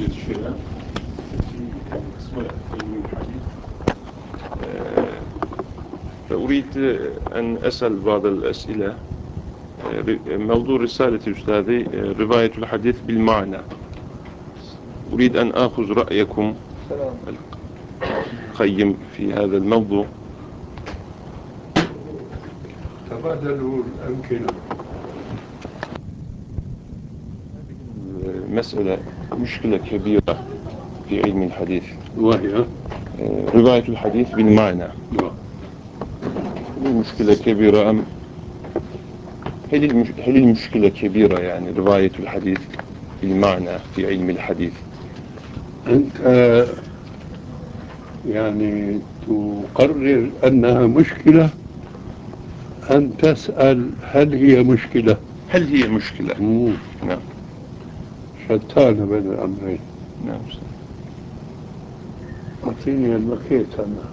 شيئا في أسماء علم الحديث، فأريد أن أسأل بعض الأسئلة. موضوع رسالة أستاذي رواية الحديث بالمعنى. أريد أن أخذ رأيكم القيم في هذا الموضوع. تبادلوا الأمكنة. مسألة مشكلة كبيرة في علم الحديث، وهي رواية الحديث بالمعنى. مشكلة كبيرة أم هل المشكلة كبيرة، يعني رواية الحديث بالمعنى في علم الحديث؟ أنت يعني تقرر أنها مشكلة، أن تسأل هل هي مشكلة؟ هل هي مشكلة؟ نعم. شتان بين الأمرين. نعم. أعطيني المكيت أنا.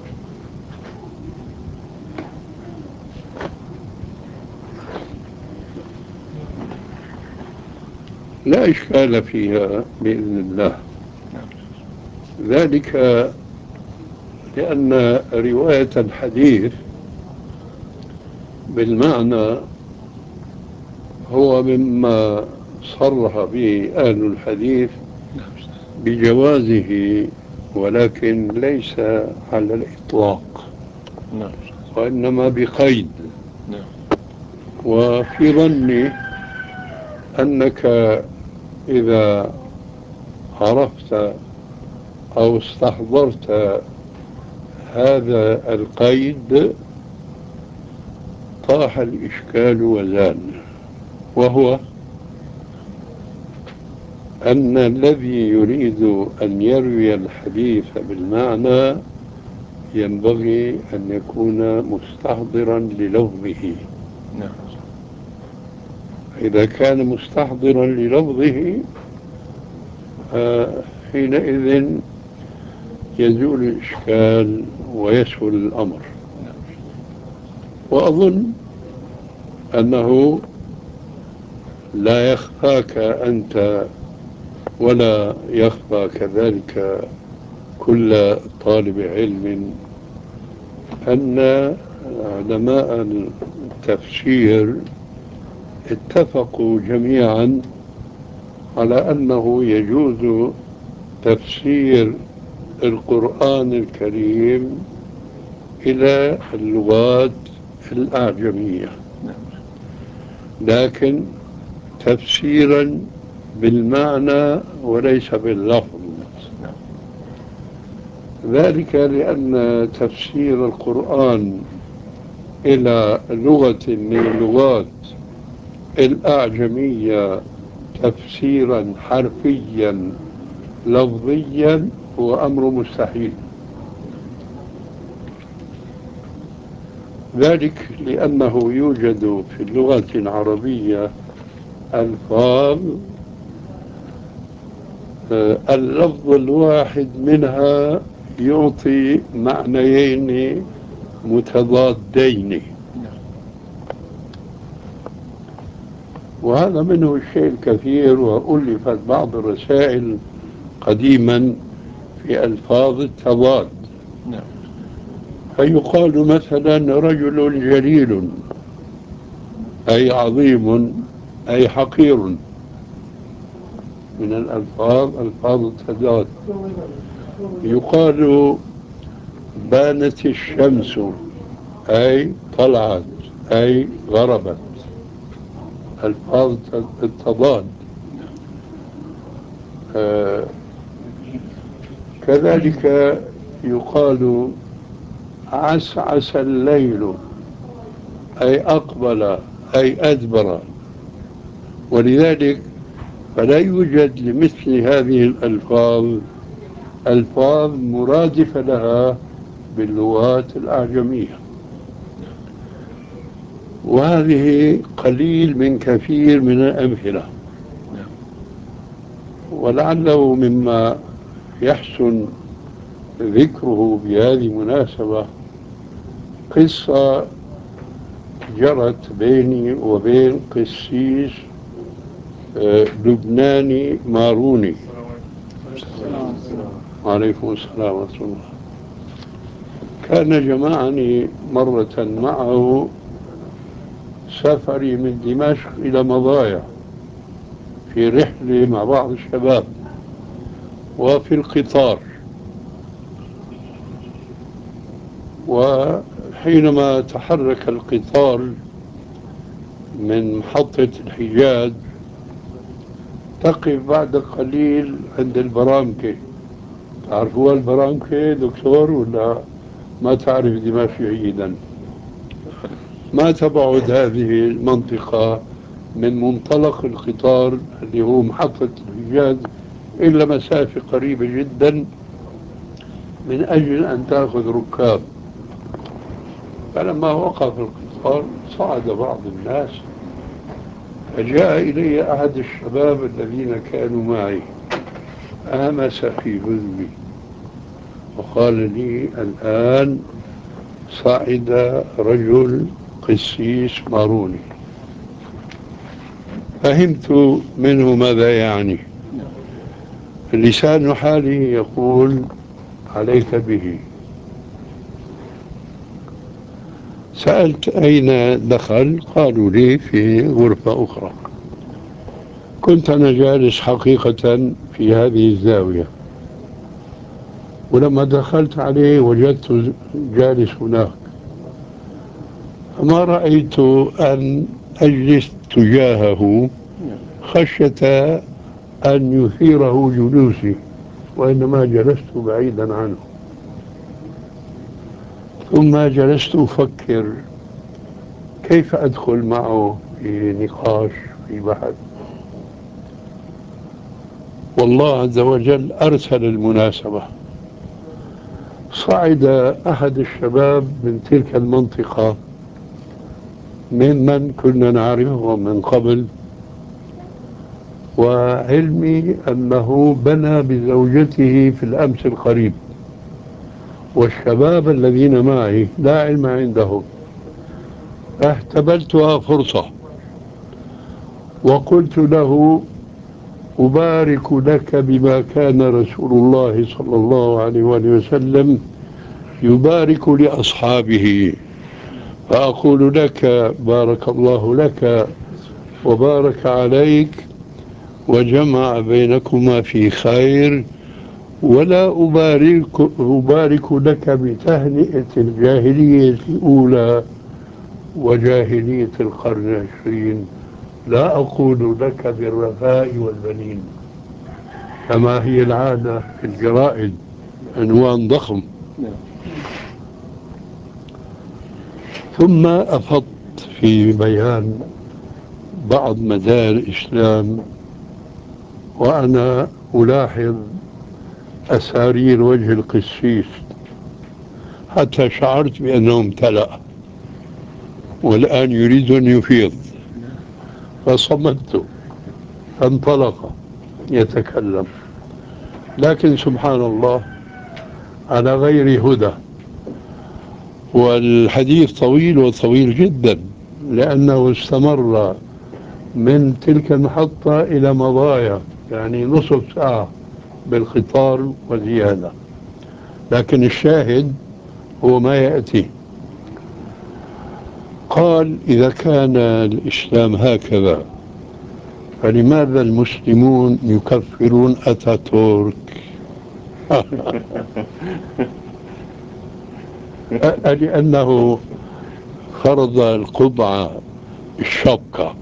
لا إشكال فيها بإذن الله. ذلك لأن رواية الحديث بالمعنى هو مما صرح به أهل الحديث بجوازه، ولكن ليس على الإطلاق، وإنما بقيد. وفي ظني أنك إذا عرفت أو استحضرت هذا القيد طاح الإشكال وزال، وهو أن الذي يريد أن يروي الحديث بالمعنى ينبغي أن يكون مستحضرا للفظه. إذا كان مستحضرا للفظه حينئذ يزول الإشكال ويسهل الأمر. وأظن أنه لا يخفاك أنت ولا يخفى كذلك كل طالب علم أن علماء التفسير اتفقوا جميعا على أنه يجوز تفسير القرآن الكريم إلى اللغات الأعجمية، لكن تفسيرا بالمعنى وليس باللفظ. ذلك لأن تفسير القرآن إلى لغة من اللغات الأعجمية تفسيرا حرفيا لفظيا هو أمر مستحيل. ذلك لأنه يوجد في اللغة العربية ألفاظ اللفظ الواحد منها يعطي معنيين متضادين، وهذا منه الشيء الكثير. وألفت بعض الرسائل قديما في ألفاظ التضاد. فيقال مثلا رجل جليل أي عظيم أي حقير، من الألفاظ ألفاظ التضاد. يقال بانت الشمس أي طلعت أي غربت، ألفاظ التضاد. كذلك يقال عسعس الليل أي أقبل أي أدبر. ولذلك فلا يوجد لمثل هذه الألفاظ ألفاظ مرادفة لها باللغات الأعجمية، وهذه قليل من كثير من الأمثلة. ولعله مما يحسن ذكره بهذه المناسبة قصة جرت بيني وبين قسيس لبناني ماروني وعليكم السلام ورحمة الله. كان جمعني مرة معه سفري من دمشق إلى مضايا في رحلة مع بعض الشباب وفي القطار، وحينما تحرك القطار من محطة الحجاز تقف بعد قليل عند البرامكة. تعرفوا البرامكة دكتور ولا ما تعرف دمشق جيدا؟ ما تبعد هذه المنطقة من منطلق القطار اللي هو محطة الحجاز إلا مسافة قريبة جدا من أجل أن تأخذ ركاب. فلما وقف القطار صعد بعض الناس، فجاء إلي أحد الشباب الذين كانوا معي، آمس في أذني وقال لي: الآن صعد رجل قسيس ماروني. فهمت منه ماذا يعني. لسان حالي يقول: عليك به. سألت أين دخل؟ قالوا لي في غرفة أخرى. كنت أنا جالس حقيقة في هذه الزاوية، ولما دخلت عليه وجدت جالس هناك، فما رأيت أن أجلس تجاهه خشية أن يثيره جلوسي، وإنما جلست بعيدا عنه. ثم جلست أفكر كيف أدخل معه في نقاش، في بحث. والله عز وجل أرسل المناسبة. صعد أحد الشباب من تلك المنطقة ممن كنا نعرفهم من قبل، وعلمي أنه بنى بزوجته في الأمس القريب، والشباب الذين معي لا علم عندهم. فاحتملتها فرصة وقلت له: أبارك لك بما كان رسول الله صلى الله عليه وآله وسلم يبارك لأصحابه، فأقول لك: بارك الله لك وبارك عليك وجمع بينكما في خير، ولا أبارك لك بتهنئة الجاهلية الأولى وجاهلية القرن العشرين، لا أقول لك بالرفاء والبنين كما هي العادة في الجرائد، عنوان ضخم. ثم أفضت في بيان بعض مدار الإسلام وأنا ألاحظ أسارير وجه القسيس، حتى شعرت بأنه امتلأ والآن يريد أن يفيض، فصمت. فانطلق يتكلم، لكن سبحان الله على غير هدى. والحديث طويل وطويل جدا، لأنه استمر من تلك المحطة إلى مضايا، يعني نصف ساعة بالقطار وزيادة. لكن الشاهد هو ما يأتي. قال: إذا كان الإسلام هكذا فلماذا المسلمون يكفرون أتاتورك؟ لأنه فرض القبعة، الشبكة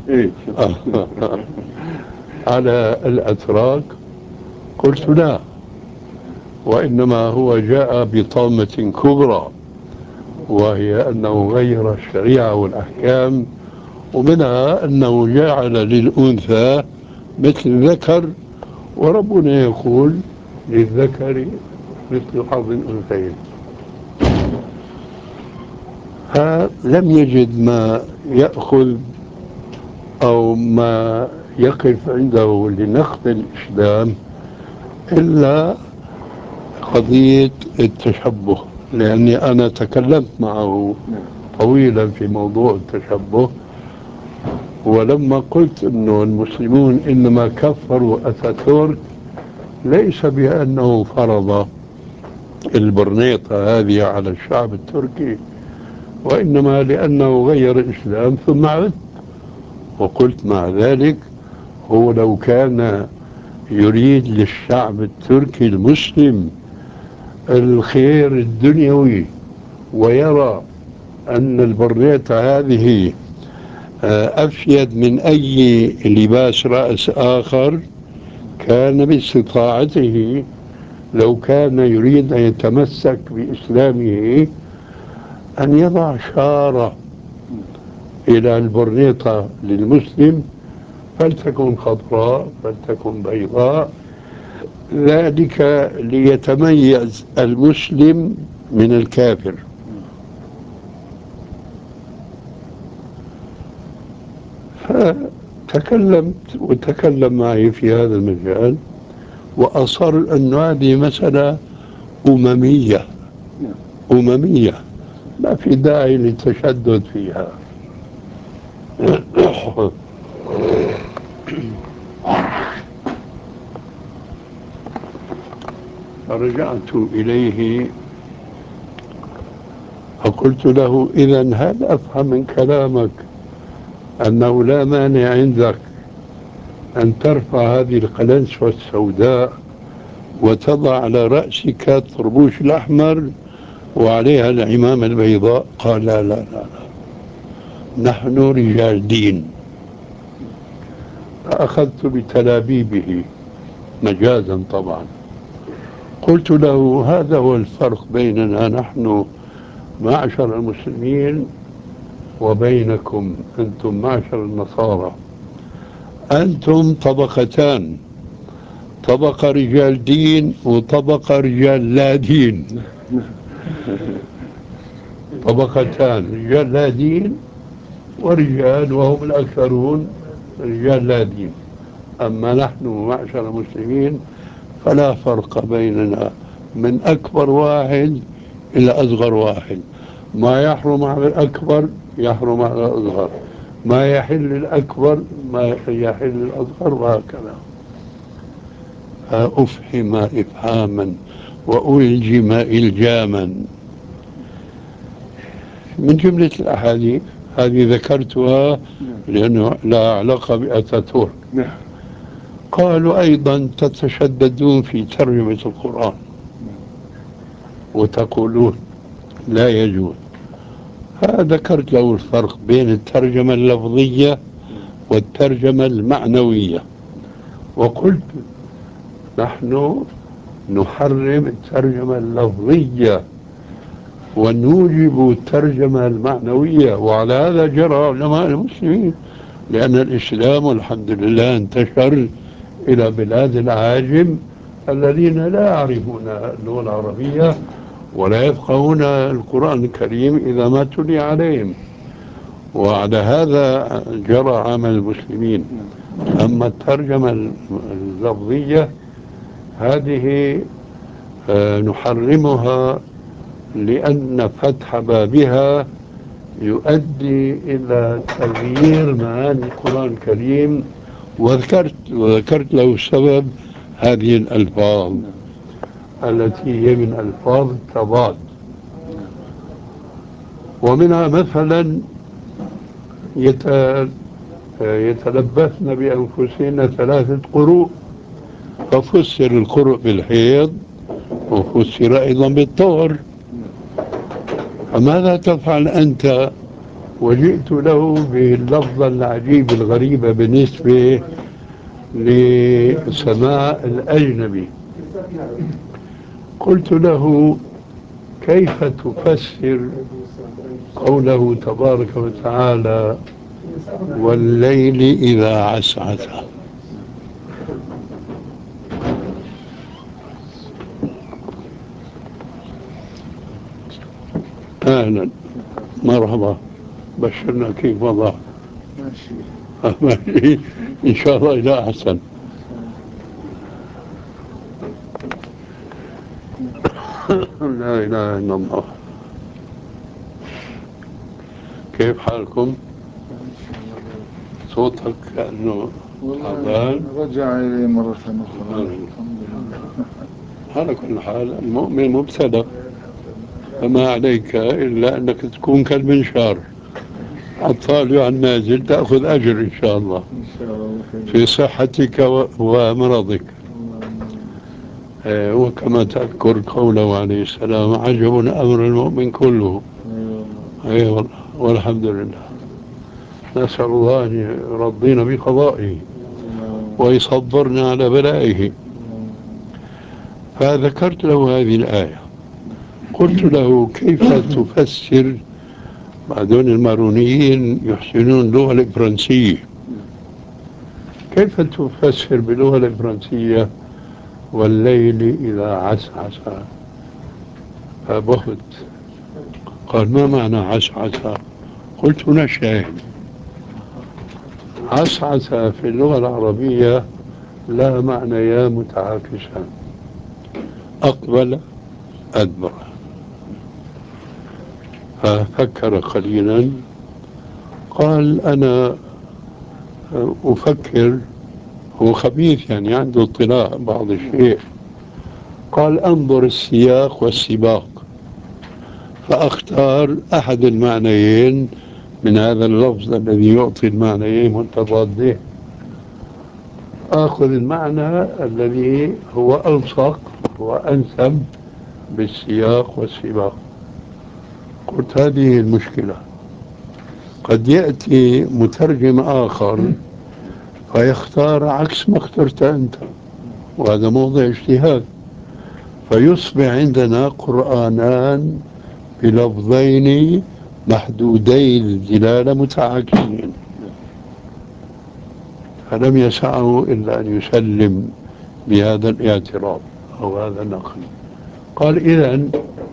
على الأتراك. قلت: لا، وإنما هو جاء بطامة كبرى، وهي أنه غير الشريعة والأحكام، ومنها أنه جعل للأنثى مثل الذكر، وربنا يقول: للذكر مثل حظ الأنثيين. لم يجد ما يأخذ أو ما يقف عنده لنقد الإسلام إلا قضية التشبه، لأني أنا تكلمت معه طويلا في موضوع التشبه. ولما قلت أنه المسلمون إنما كفروا أتاتورك ليس بأنه فرض البرنيطة هذه على الشعب التركي، وإنما لأنه غير الإسلام ثم عد. وقلت مع ذلك هو لو كان يريد للشعب التركي المسلم الخير الدنيوي ويرى أن البرنيطة هذه أفيد من أي لباس رأس آخر، كان باستطاعته لو كان يريد أن يتمسك بإسلامه أن يضع شارة إلى البرنيطة للمسلم، فلتكن خضراء فلتكن بيضاء، ذلك ليتميز المسلم من الكافر. فتكلمت وتكلم معي في هذا المجال، وأصر أن هذه مسألة أممية أممية، ما في داعي للتشدد فيها. فرجعت إليه فقلت له: إذن هل أفهم من كلامك أنه لا مانع عندك أن ترفع هذه القلنسوة السوداء وتضع على رأسك الطربوش الأحمر وعليها العمامة البيضاء؟ قال: لا لا لا، نحن رجال دين. فأخذت بتلابيبه مجازا طبعا. قلت له: هذا هو الفرق بيننا نحن معشر المسلمين وبينكم أنتم معشر النصارى. أنتم طبقتان، طبقة رجال دين وطبقة رجال لا دين. طبقتان، رجال لا دين ورجال وهم الأكثرون رجال لا دين. أما نحن معشر المسلمين فلا فرق بيننا، من أكبر واحد إلى أصغر واحد. ما يحرم على الأكبر يحرم على الأصغر، ما يحل الأكبر ما يحل الأصغر، وهكذا. فأفهم إفهاما وألجم إلجاما. من جملة الأحاديث هذه ذكرتها لأنه لا علاقة بأتاتورك. قالوا أيضا تتشددون في ترجمة القرآن وتقولون لا يجوز. فذكرت له الفرق بين الترجمة اللفظية والترجمة المعنوية، وقلت نحن نحرم الترجمة اللفظية ونوجب الترجمة المعنوية، وعلى هذا جرى علماء المسلمين، لأن الإسلام والحمد لله انتشر إلى بلاد العاجم الذين لا يعرفون اللغة العربية ولا يفقهون القرآن الكريم إذا ما تلي عليهم، وعلى هذا جرى عمل المسلمين. أما الترجمة اللفظية هذه نحرمها لأن فتح بابها يؤدي إلى تغيير معاني القرآن الكريم. وذكرت له سبب هذه الألفاظ التي هي من ألفاظ التضاد، ومنها مثلا يتلبسن بأنفسهن ثلاثة قروء، ففسر القروء بالحيض وفسر أيضا بالطهر. فماذا تفعل أنت؟ وجئت له باللفظة العجيبة الغريبة بالنسبة لسماع الأجنبي. قلت له: كيف تفسر قوله تبارك وتعالى والليل إذا عسعس؟ أهلا مرحبا، بشرنا كيف وضع؟ ماشي إن شاء الله إلى أحسن. لا إله إلا الله. كيف حالكم؟ صوتك كأنه والله رجع إلي مرة أخرى الحمد لله. على كل حال المؤمن مبتلى، فما عليك إلا أنك تكون كالمنشار الطالع النازل، تأخذ أجر إن شاء الله إن شاء الله في صحتك ومرضك. وكما تذكر قوله عليه السلام: عجب أمر المؤمن كله. أي والله، والحمد لله. نسأل الله أن يرضينا بقضائه ويصبرنا على بلائه. فذكرت له هذه الآية، قلت له: كيف تفسر؟ بعدون المارونيين يحسنون اللغة الفرنسية، كيف تفسر باللغة الفرنسية والليل إذا عسعس؟ فبهت، قال: ما معنى عسعس؟ قلت: نشأ. عسعس في اللغة العربية لا معنيان متعاكسان: أقبل، أدبر. ففكر قليلا، قال: أنا أفكر. هو خبيث يعني، عنده اطلاع بعض الشيء. قال: أنظر السياق والسباق، فأختار أحد المعنيين من هذا اللفظ الذي يعطي المعنيين متضادين، آخذ المعنى الذي هو ألصق وأنسب بالسياق والسباق. قلت: هذه المشكلة، قد يأتي مترجم آخر فيختار عكس ما اخترت أنت، وهذا موضع اجتهاد، فيصبح عندنا قرآنان بلفظين محدودي الدلالة متعاكسين. فلم يسعه إلا أن يسلم بهذا الاعتراض أو هذا النقل. قال: إذن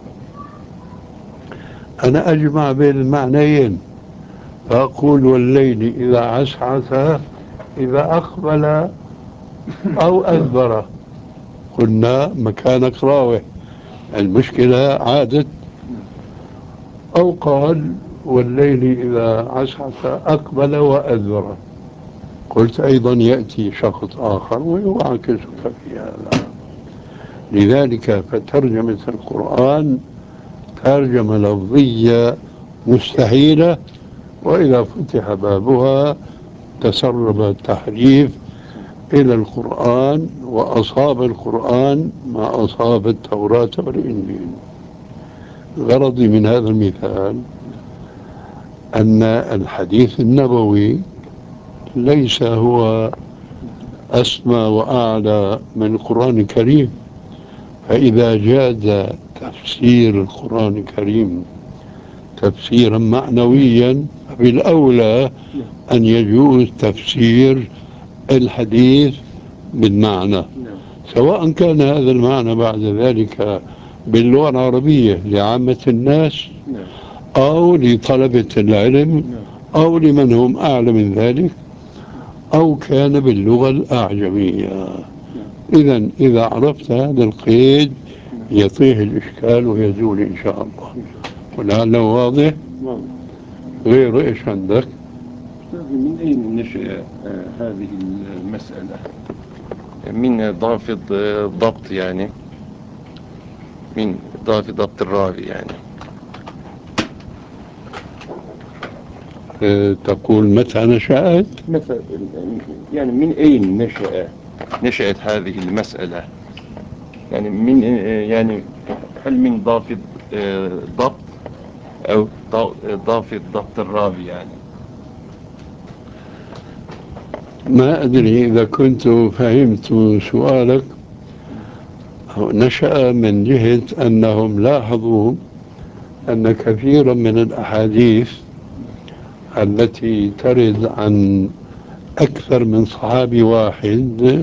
أنا أجمع بين المعنيين، فأقول: والليل إذا عسعس إذا أقبل أو أدبر. قلنا مكانك راوح، المشكلة عادت. أو قال: والليل إذا عسعس أقبل وأدبر. قلت: أيضا يأتي شخص آخر ويعاكسك في هذا. لذلك فترجمة القرآن ترجمة لفظية مستحيلة، وإذا فتح بابها تسرب التحريف إلى القرآن، وأصاب القرآن ما أصاب التوراة والإنجيل. غرضي من هذا المثال أن الحديث النبوي ليس هو أسمى وأعلى من القرآن الكريم، فإذا جاز تفسير القرآن الكريم تفسيرا معنويا، فبالأولى أن يجوز تفسير الحديث بالمعنى، سواء كان هذا المعنى بعد ذلك باللغة العربية لعامة الناس أو لطلبة العلم أو لمن هم أعلى من ذلك، أو كان باللغة الأعجمية. إذن إذا عرفت هذا القيد يطيح الإشكال ويزول إن شاء الله. ولعله واضح. غير إيش عندك؟ من أين نشأ هذه المسألة؟ من ضافة ضبط يعني، من ضافة ضبط الراوي يعني. تقول متى نشأت؟ مثلا يعني من أين نشأت هذه المسألة؟ يعني من يعني هل من ضافة ضبط أو ضافة ضبط الراوي يعني؟ ما أدري إذا كنت فهمت سؤالك. نشأ من جهة أنهم لاحظوا أن كثيرا من الأحاديث التي ترد عن أكثر من صحابي واحد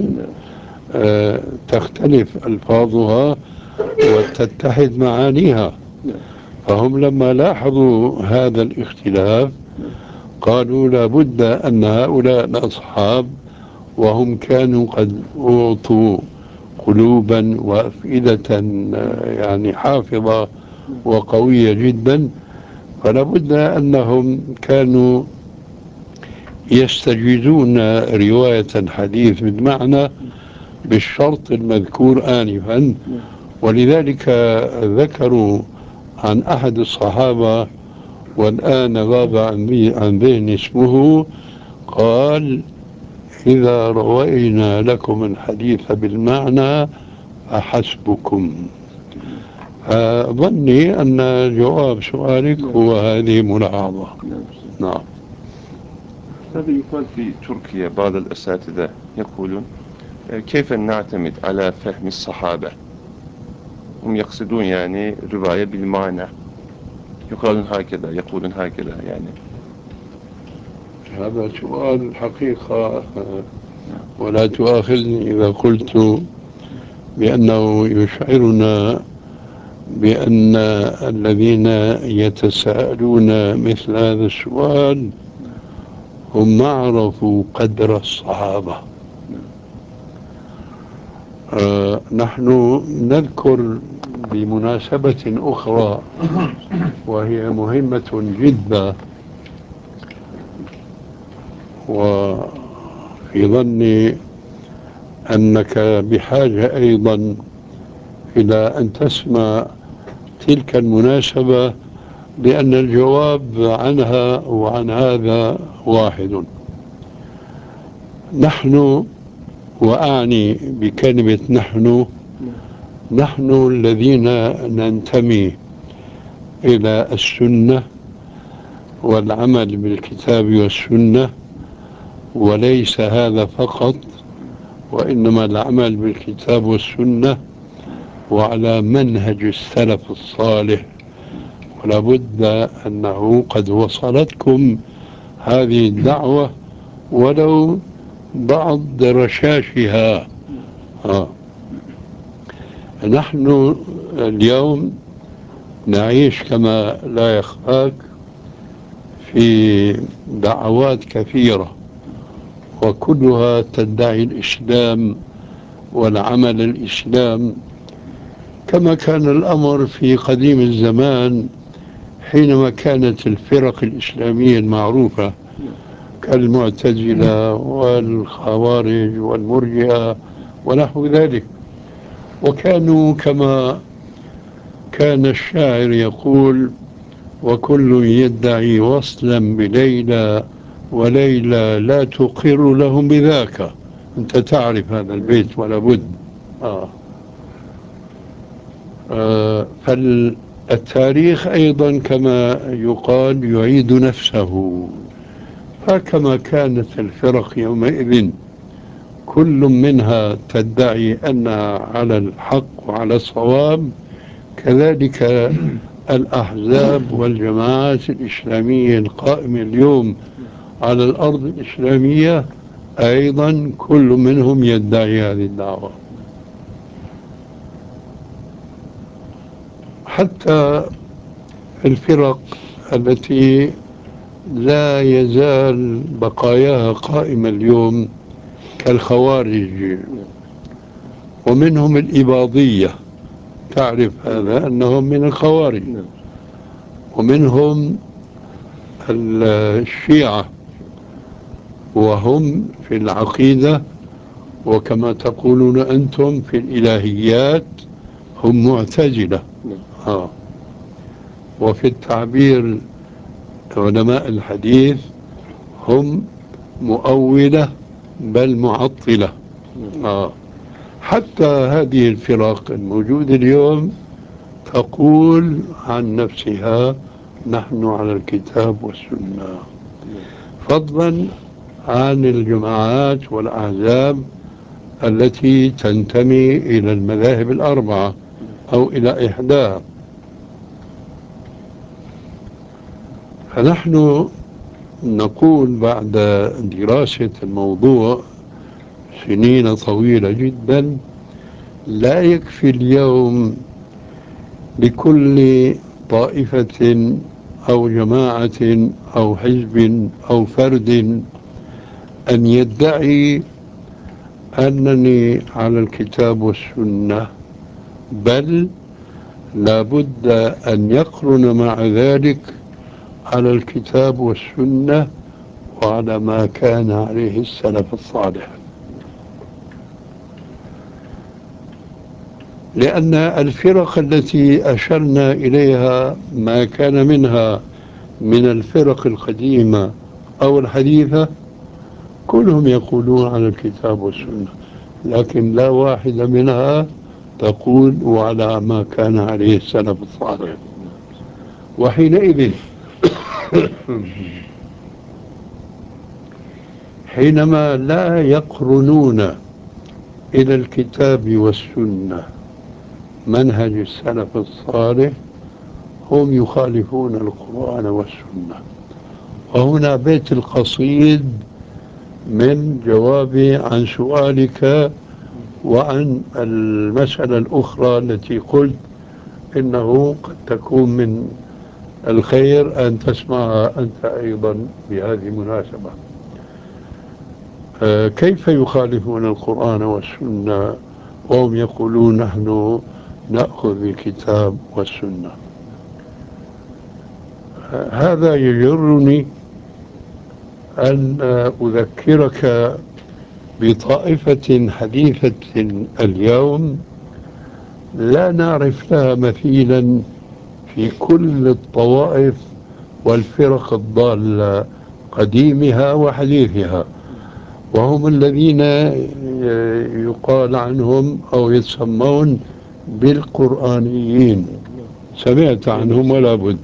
تختلف ألفاظها وتتحد معانيها، فهم لما لاحظوا هذا الاختلاف قالوا لابد أن هؤلاء الأصحاب، وهم كانوا قد أعطوا قلوبا وأفئدة يعني حافظة وقوية جدا، فلابد أنهم كانوا يستجيزون رواية الحديث بالمعنى بالشرط المذكور آنفا، ولذلك ذكروا عن أحد الصحابة والآن غاب عن ذهن اسمه، قال: إذا روينا لكم الحديث بالمعنى فحسبكم. ظني أن جواب سؤالك هو هذه ملاحظة. نعم. هذا يقال في تركيا بعض الأساتذة يقولون كيف نعتمد على فهم الصحابة؟ هم يقصدون يعني رواية بالمعنى، يقولون هكذا يعني. هذا سؤال حقيقة، ولا تؤاخذني إذا قلت بأنه يشعرنا بأن الذين يتساءلون مثل هذا السؤال هم ما عرفوا قدر الصحابة. نحن نذكر بمناسبة أخرى وهي مهمة جدا، وفي ظني أنك بحاجة أيضا إلى أن تسمع تلك المناسبة، لأن الجواب عنها وعن هذا واحد. نحن، وأعني بكلمة نحن الذين ننتمي إلى السنة والعمل بالكتاب والسنة، وليس هذا فقط، وإنما العمل بالكتاب والسنة وعلى منهج السلف الصالح. ولا بد أنه قد وصلتكم هذه الدعوة ولو بعض رشاشها. نحن اليوم نعيش كما لا يخفاك في دعوات كثيرة، وكلها تدعي الإسلام والعمل الإسلام، كما كان الأمر في قديم الزمان حينما كانت الفرق الإسلامية المعروفة كالمعتزلة والخوارج والمرجئة ونحو ذلك، وكانوا كما كان الشاعر يقول: وكل يدعي وصلا بليلى وليلى لا تقر لهم بذاك. أنت تعرف هذا البيت ولا بد. فالتاريخ أيضا كما يقال يعيد نفسه، فكما كانت الفرق يومئذ كل منها تدعي أنها على الحق وعلى الصواب، كذلك الأحزاب والجماعات الإسلامية القائمة اليوم على الأرض الإسلامية أيضا كل منهم يدعي هذه الدعوة. حتى الفرق التي لا يزال بقاياها قائمة اليوم كالخوارج، ومنهم الإباضية، تعرف هذا أنهم من الخوارج، ومنهم الشيعة وهم في العقيدة، وكما تقولون أنتم في الإلهيات هم معتزلة. وفي التعبير علماء الحديث هم مؤولة بل معطلة. حتى هذه الفرق الموجودة اليوم تقول عن نفسها نحن على الكتاب والسنة، فضلا عن الجماعات والأحزاب التي تنتمي إلى المذاهب الأربعة أو إلى إحداها. فنحن نقول بعد دراسة الموضوع سنين طويلة جدا، لا يكفي اليوم لكل طائفة أو جماعة أو حزب أو فرد أن يدعي أنني على الكتاب والسنة، بل لابد أن يقرن مع ذلك على الكتاب والسنة وعلى ما كان عليه السلف الصالح. لأن الفرق التي أشرنا إليها ما كان منها من الفرق القديمة أو الحديثة كلهم يقولون على الكتاب والسنة، لكن لا واحد منها تقول وعلى ما كان عليه السلف الصالح. وحينئذ حينما لا يقرنون إلى الكتاب والسنة منهج السلف الصالح هم يخالفون القرآن والسنة. وهنا بيت القصيد من جوابي عن سؤالك وعن المسألة الأخرى التي قلت إنه قد تكون من الخير أن تسمعها أنت أيضا بهذه المناسبة. كيف يخالفون القرآن والسنة وهم يقولون نحن نأخذ بالكتاب والسنة؟ هذا يجرني أن أذكرك بطائفة حديثة اليوم لا نعرف لها مثيلا في كل الطوائف والفرق الضالة قديمها وحديثها، وهم الذين يقال عنهم أو يتسمون بالقرآنيين. سمعت عنهم ولا بد.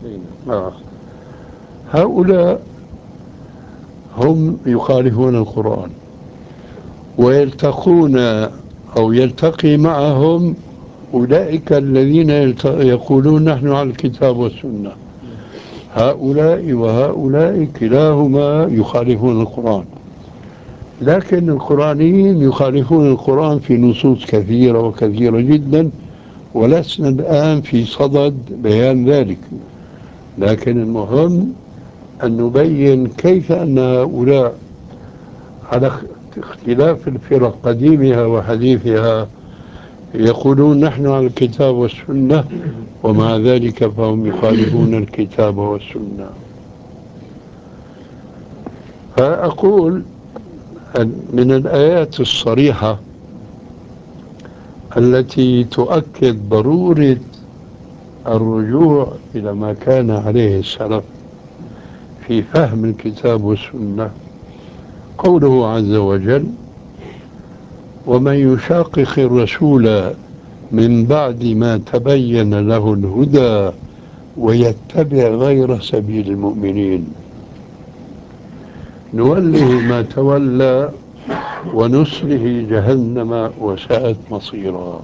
هؤلاء هم يخالفون القرآن ويلتقون أو يلتقي معهم أولئك الذين يقولون نحن على الكتاب والسنة. هؤلاء وهؤلاء كلاهما يخالفون القرآن، لكن القرآنيين يخالفون القرآن في نصوص كثيرة وكثيرة جدا، ولسنا الآن في صدد بيان ذلك. لكن المهم أن نبين كيف أن هؤلاء على اختلاف الفرق قديمها وحديثها يقولون نحن على الكتاب والسنة، ومع ذلك فهم يخالفون الكتاب والسنة. فأقول من الآيات الصريحة التي تؤكد ضرورة الرجوع إلى ما كان عليه السلف في فهم الكتاب والسنة قوله عز وجل: ومن يشاقق الرسول من بعد ما تبين له الهدى ويتبع غير سبيل المؤمنين نوله ما تولى ونصله جهنم وساءت مصيرا.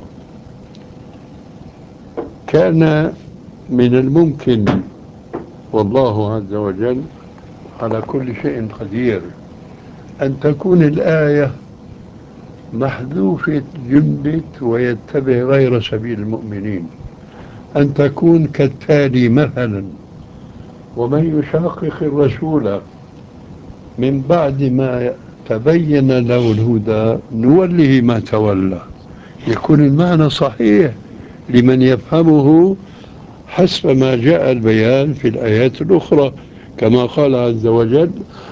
كان من الممكن، والله عز وجل على كل شيء قدير، أن تكون الآية محذوفة جملة ويتبع غير سبيل المؤمنين، أن تكون كالتالي مثلا: ومن يشاقق الرسول من بعد ما تبين له الهدى نوله ما تولى. يكون المعنى صحيح لمن يفهمه حسب ما جاء البيان في الآيات الأخرى، كما قال عز وجل: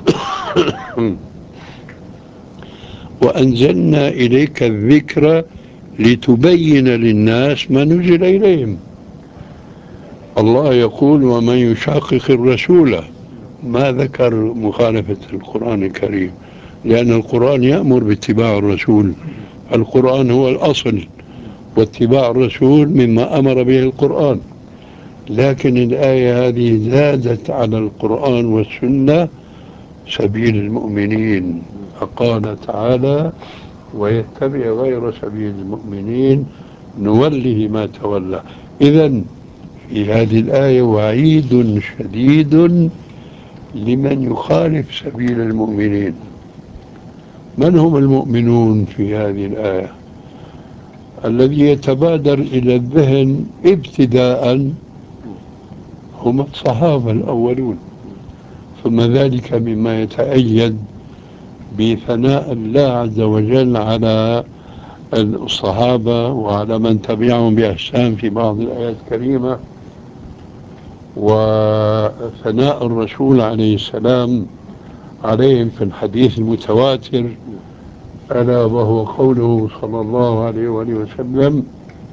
وأنزلنا إليك الذكر لتبين للناس ما نزل إليهم. الله يقول: ومن يشاقق الرسول، ما ذكر مخالفة القرآن الكريم، لأن القرآن يأمر باتباع الرسول. القرآن هو الأصل، واتباع الرسول مما أمر به القرآن. لكن الآية هذه زادت على القرآن والسنة سبيل المؤمنين، فقال تعالى: ويتبع غير سبيل المؤمنين نوله ما تولى. إذن في هذه الآية وعيد شديد لمن يخالف سبيل المؤمنين. من هم المؤمنون في هذه الآية؟ الذي يتبادر إلى الذهن ابتداء هم الصحابة الأولون، ثم ذلك مما يتأيد بثناء الله عز وجل على الصحابة وعلى من تبعهم بإحسان في بعض الآيات الكريمة، وثناء الرسول عليه السلام عليهم في الحديث المتواتر، ألا وهو قوله صلى الله عليه وآله وسلم: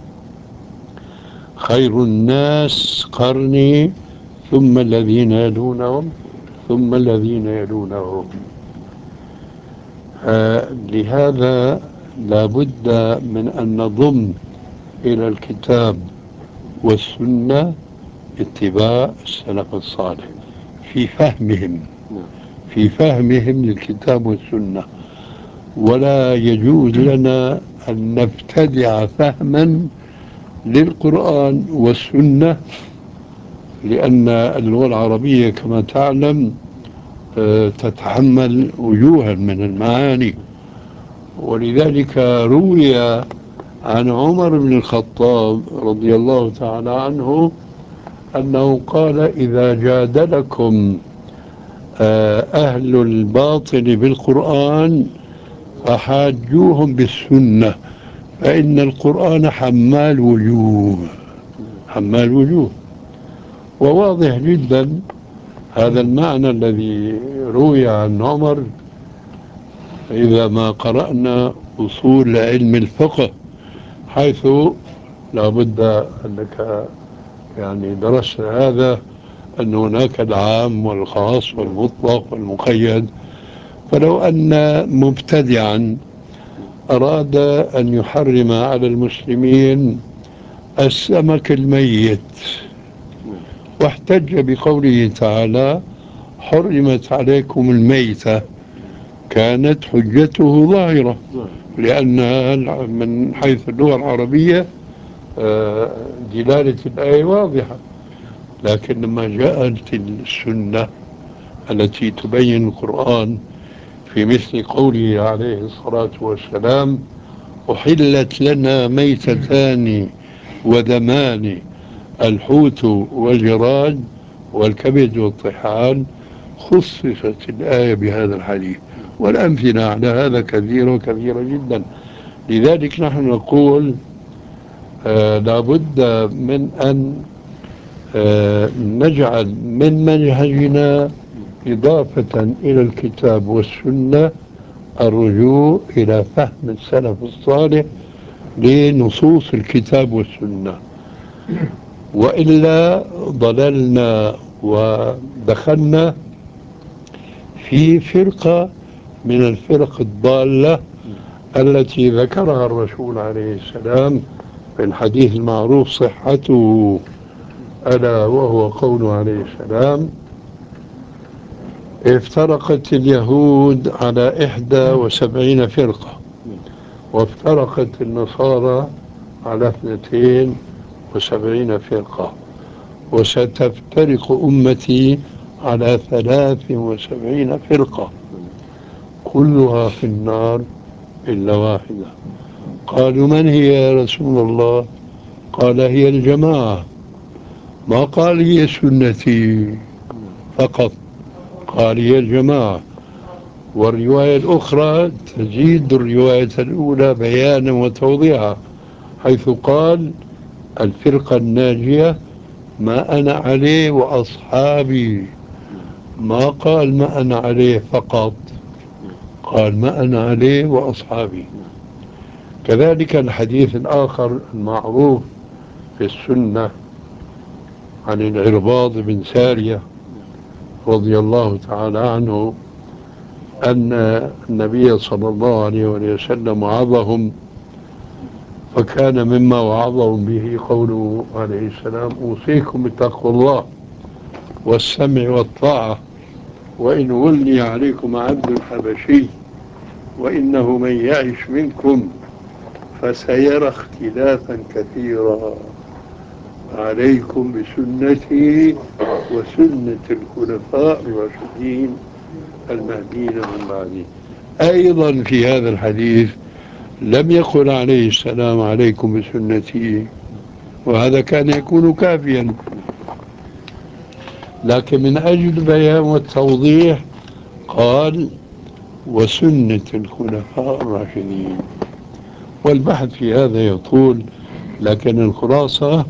خير الناس قرني ثم الذين يلونهم ثم الذين يلونهم. لهذا لا بد من أن نضم إلى الكتاب والسنة اتباع السلف الصالح في فهمهم للكتاب والسنة. ولا يجوز لنا أن نبتدع فهما للقرآن والسنة، لأن اللغة العربية كما تعلم تتحمل وجوها من المعاني. ولذلك روي عن عمر بن الخطاب رضي الله تعالى عنه أنه قال: إذا جادلكم أهل الباطل بالقرآن فحاجوهم بالسنة، فإن القرآن حمال وجوه. وواضح جدا هذا المعنى الذي روي عن عمر إذا ما قرأنا أصول علم الفقه، حيث لا بد أنك يعني درست هذا، أن هناك العام والخاص والمطلق والمقيد. فلو أن مبتدعا أراد أن يحرم على المسلمين السمك الميت واحتج بقوله تعالى: حرمت عليكم الميتة، كانت حجته ظاهرة، لأنها من حيث اللغة العربية دلالة الآية واضحة. لكن لما جاءت السنة التي تبين القرآن في مثل قوله عليه الصلاة والسلام: أحلت لنا ميتتان ودمان، الحوت والجراد والكبد والطحال، خصصت الآية بهذا الحديث. والأمثلة على هذا كثيرة وكثيرة جدا. لذلك نحن نقول لابد من أن نجعل من منهجنا إضافة إلى الكتاب والسنة الرجوع إلى فهم السلف الصالح لنصوص الكتاب والسنة، وإلا ضللنا ودخلنا في فرقة من الفرق الضالة التي ذكرها الرسول عليه السلام في الحديث المعروف صحته، ألا وهو قوله عليه السلام: افترقت اليهود على 71 فرقة، وافترقت النصارى على 72 فرقة، وستفترق أمتي على 73 فرقة، كلها في النار إلا واحدة. قالوا: من هي يا رسول الله؟ قال: هي الجماعة. ما قال هي سنتي فقط، قال هي الجماعة. والرواية الأخرى تزيد الرواية الأولى بيانا وتوضيحا، حيث قال: الفرقة الناجية ما أنا عليه وأصحابي. ما قال ما أنا عليه فقط، قال ما أنا عليه وأصحابي. كذلك الحديث الآخر المعروف في السنة عن العرباض بن سارية رضي الله تعالى عنه أن النبي صلى الله عليه وسلم وعظهم، فكان مما وعظهم به قوله عليه السلام: أوصيكم بتقوى الله والسمع والطاعة، وإن ولي عليكم عبد حبشي، وإنه من يعش منكم فسيرى اختلافا كثيرا، عليكم بسنتي وسنة الخلفاء الراشدين المهديين من بعدي. أيضا في هذا الحديث لم يقل عليه السلام: عليكم بسنتي، وهذا كان يكون كافيا، لكن من أجل البيان والتوضيح قال: وسنة الخلفاء الراشدين. والبحث في هذا يطول، لكن الخلاصة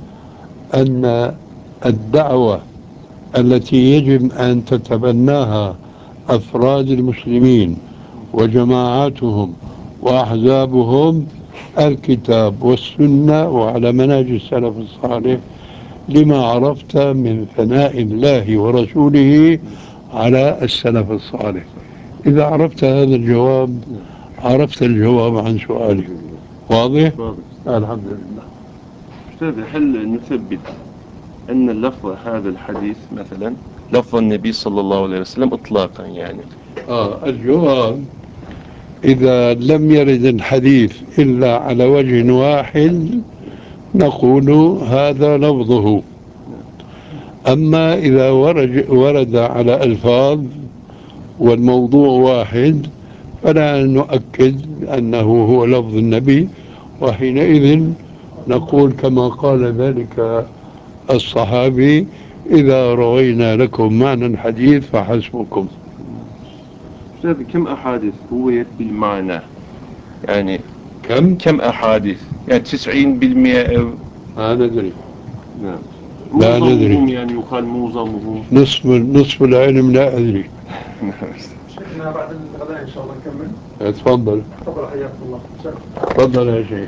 أن الدعوة التي يجب أن تتبناها أفراد المسلمين وجماعاتهم وأحزابهم الكتاب والسنة وعلى منهج السلف الصالح، لما عرفت من ثناء الله ورسوله على السلف الصالح. إذا عرفت هذا الجواب عرفت الجواب عن سؤالك. واضح؟ واضح. الحمد لله. أستاذ، هل نثبت أن اللفظ هذا الحديث مثلا لفظ النبي صلى الله عليه وسلم إطلاقا يعني؟ الجواب إذا لم يرد الحديث إلا على وجه واحد نقول هذا لفظه. أما إذا ورد على ألفاظ والموضوع واحد فلا نؤكد أنه هو لفظ النبي، وحينئذ نقول كما قال ذلك الصحابي: إذا روينا لكم معنى الحديث فحسبكم. أستاذ، كم أحاديث رويت بالمعنى؟ يعني كم أحاديث؟ يعني 90%؟ ما ندري. نعم. لا ندري. معظمهم يعني يقال معظمهم. نصف العلم لا أدري. شيخنا بعد الغداء إن شاء الله نكمل. تفضل. تفضل حياكم الله. تفضل يا شيخ.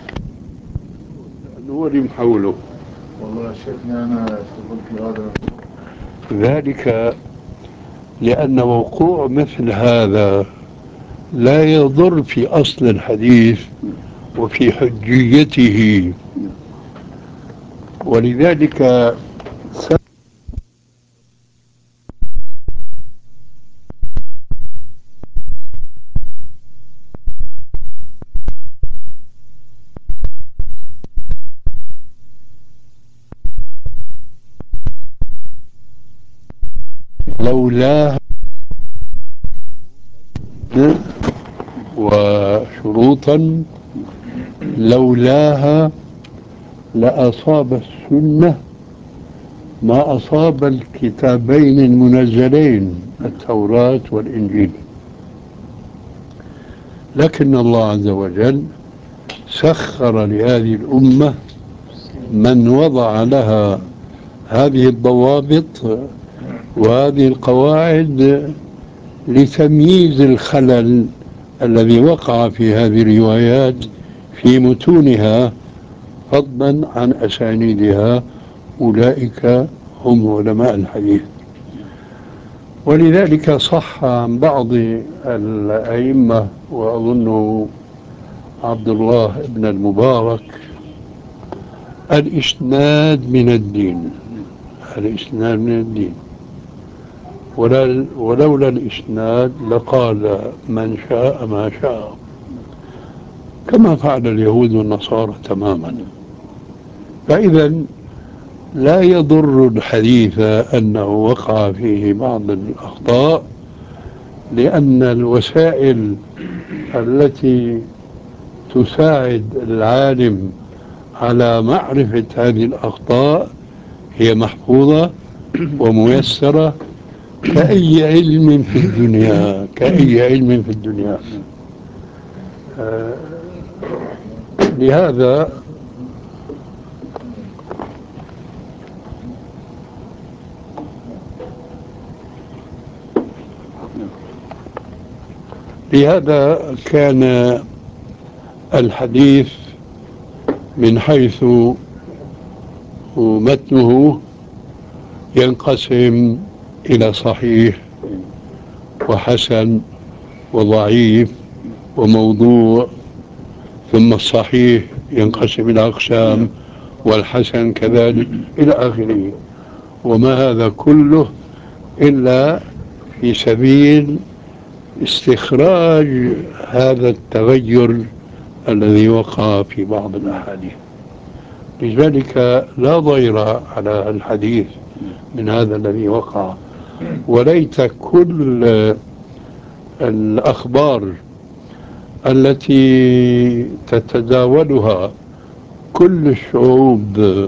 هو اللي محوله. والله شيخنا أنا اشتغلت في هذا. ذلك لأن وقوع مثل هذا لا يضر في أصل الحديث وفي حجيته، ولذلك لولا وشروطا لولاها لأصاب السنة ما أصاب الكتابين المنزلين التوراة والإنجيل، لكن الله عز وجل سخر لهذه الأمة من وضع لها هذه الضوابط وهذه القواعد لتمييز الخلل الذي وقع في هذه الروايات في متونها فضلا عن أسانيدها. أولئك هم علماء الحديث. ولذلك صح عن بعض الأئمة، وأظنه عبد الله بن المبارك: الإسناد من الدين. الإسناد من الدين، ولولا الإسناد لقال من شاء ما شاء، كما فعل اليهود والنصارى تماما. فإذا لا يضر الحديث أنه وقع فيه بعض الأخطاء، لأن الوسائل التي تساعد العالم على معرفة هذه الأخطاء هي محفوظة وميسرة كأي علم في الدنيا، كأي علم في الدنيا. لهذا كان الحديث من حيث متنه ينقسم إلى صحيح وحسن وضعيف وموضوع، ثم الصحيح ينقسم إلى أقسام، والحسن كذلك إلى آخره. وما هذا كله إلا في سبيل استخراج هذا التغير الذي وقع في بعض الأحاديث. لذلك لا ضير على الحديث من هذا الذي وقع. وليت كل الأخبار التي تتداولها كل الشعوب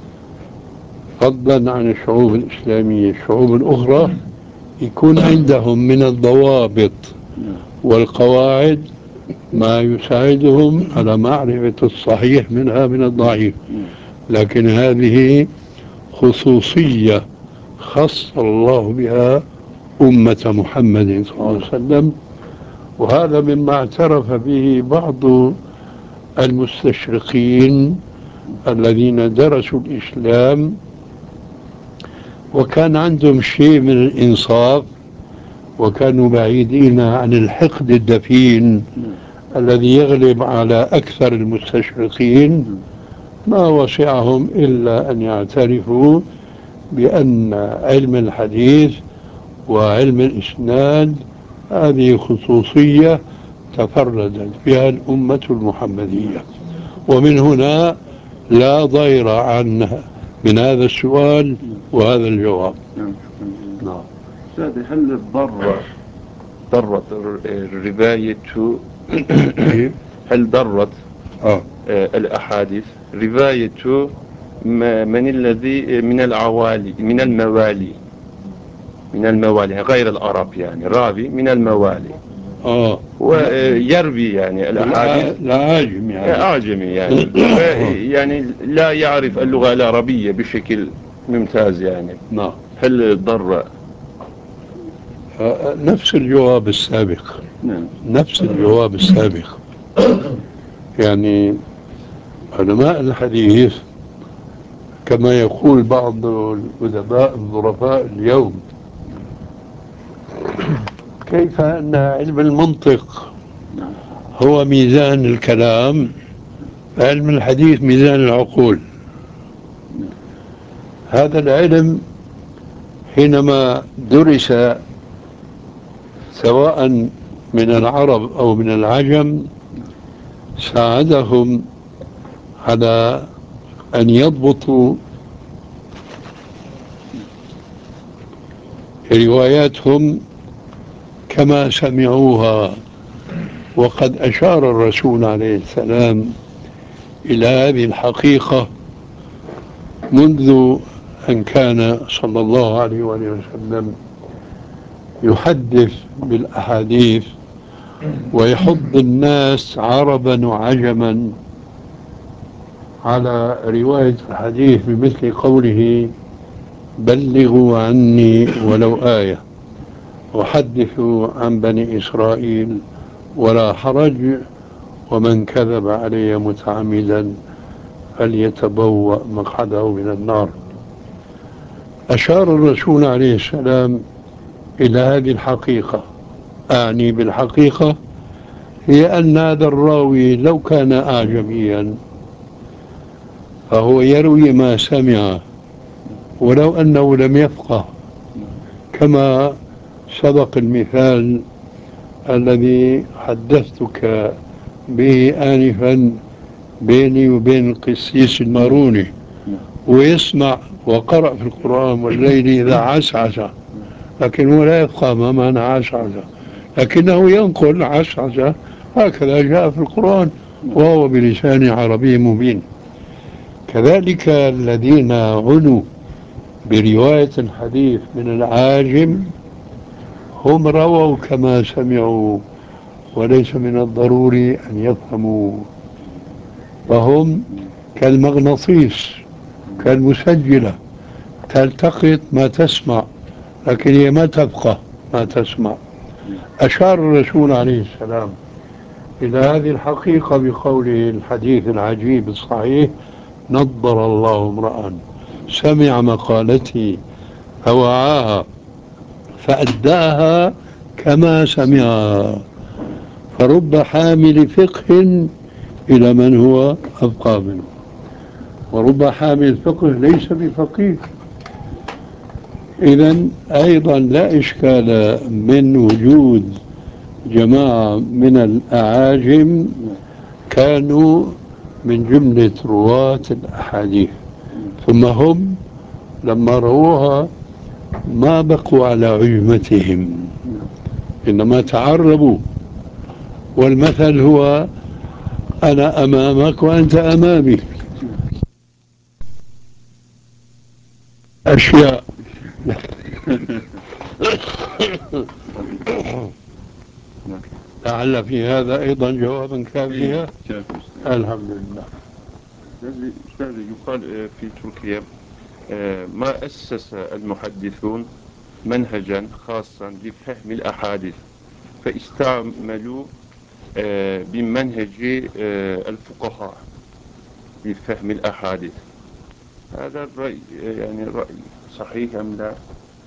فضلا عن الشعوب الإسلامية، الشعوب الأخرى، يكون عندهم من الضوابط والقواعد ما يساعدهم على معرفة الصحيح منها من الضعيف. لكن هذه خصوصية خص الله بها أمة محمد صلى الله عليه وسلم. وهذا مما اعترف به بعض المستشرقين الذين درسوا الإسلام وكان عندهم شيء من الإنصاف، وكانوا بعيدين عن الحقد الدفين الذي يغلب على أكثر المستشرقين. ما وسعهم إلا أن يعترفوا بأن علم الحديث وعلم الإسناد هذه خصوصية تفردت بها الأمة المحمدية. ومن هنا لا ضير عنها من هذا السؤال وهذا الجواب. نعم. أستاذ، هل ضرت الرواية هل ضرت الأحاديث رواية من الذي من العوالي من الموالي غير العرب، يعني راوي من الموالي ويروي يعني الأحاديث الأعاجم أعجمي يعني يعني لا يعرف اللغة العربية بشكل ممتاز يعني. نعم. هل ضر؟ نفس الجواب السابق. نفس الجواب السابق. يعني علماء الحديث كما يقول بعض الأدباء الظرفاء اليوم، كيف أن علم المنطق هو ميزان الكلام، علم الحديث ميزان العقول. هذا العلم حينما درس سواء من العرب أو من العجم ساعدهم على أن يضبطوا رواياتهم كما سمعوها. وقد أشار الرسول عليه السلام إلى هذه الحقيقة منذ أن كان صلى الله عليه وسلم يحدث بالأحاديث ويحض الناس عربا وعجما على رواية الحديث بمثل قوله: بلغوا عني ولو آية وحدثوا عن بني إسرائيل ولا حرج، ومن كذب علي متعمدا فليتبوأ مقعده من النار. أشار الرسول عليه السلام إلى هذه الحقيقة. أعني بالحقيقة هي أن هذا الراوي لو كان أعجميا فهو يروي ما سمع ولو أنه لم يفقه، كما سبق المثال الذي حدثتك به آنفا بيني وبين القسيس الماروني، ويسمع وقرأ في القرآن والليل إذا عسعس، لكن هو لا يفقه ما معنى عسعس، لكنه ينقل عسعس هكذا جاء في القرآن وهو بلسان عربي مبين. كذلك الذين عنوا برواية الحديث من العاجم هم رووا كما سمعوا وليس من الضروري أن يفهموا، فهم كالمغناطيس كالمسجلة، تلتقط ما تسمع لكن هي ما تبقى ما تسمع. أشار الرسول عليه السلام إلى هذه الحقيقة بقوله الحديث العجيب الصحيح: نضر الله امرأ سمع مقالتي فوعاها فأداها كما سمعها، فرب حامل فقه إلى من هو أبقى منه، ورب حامل فقه ليس بفقيه. إذن أيضا لا إشكال من وجود جماعة من الأعاجم كانوا من جملة رواة الأحاديث، ثم هم لما رووها ما بقوا على عجمتهم إنما تعربوا. والمثل هو: أنا أمامك وأنت أمامي. أشياء لعل في هذا أيضا جوابا كافيا. الحمد لله. أستاذ، يقال في تركيا ما أسس المحدثون منهجا خاصا لفهم الأحاديث، فاستعملوا بمنهج الفقهاء لفهم الأحاديث. هذا الرأي يعني رأي صحيح أم لا؟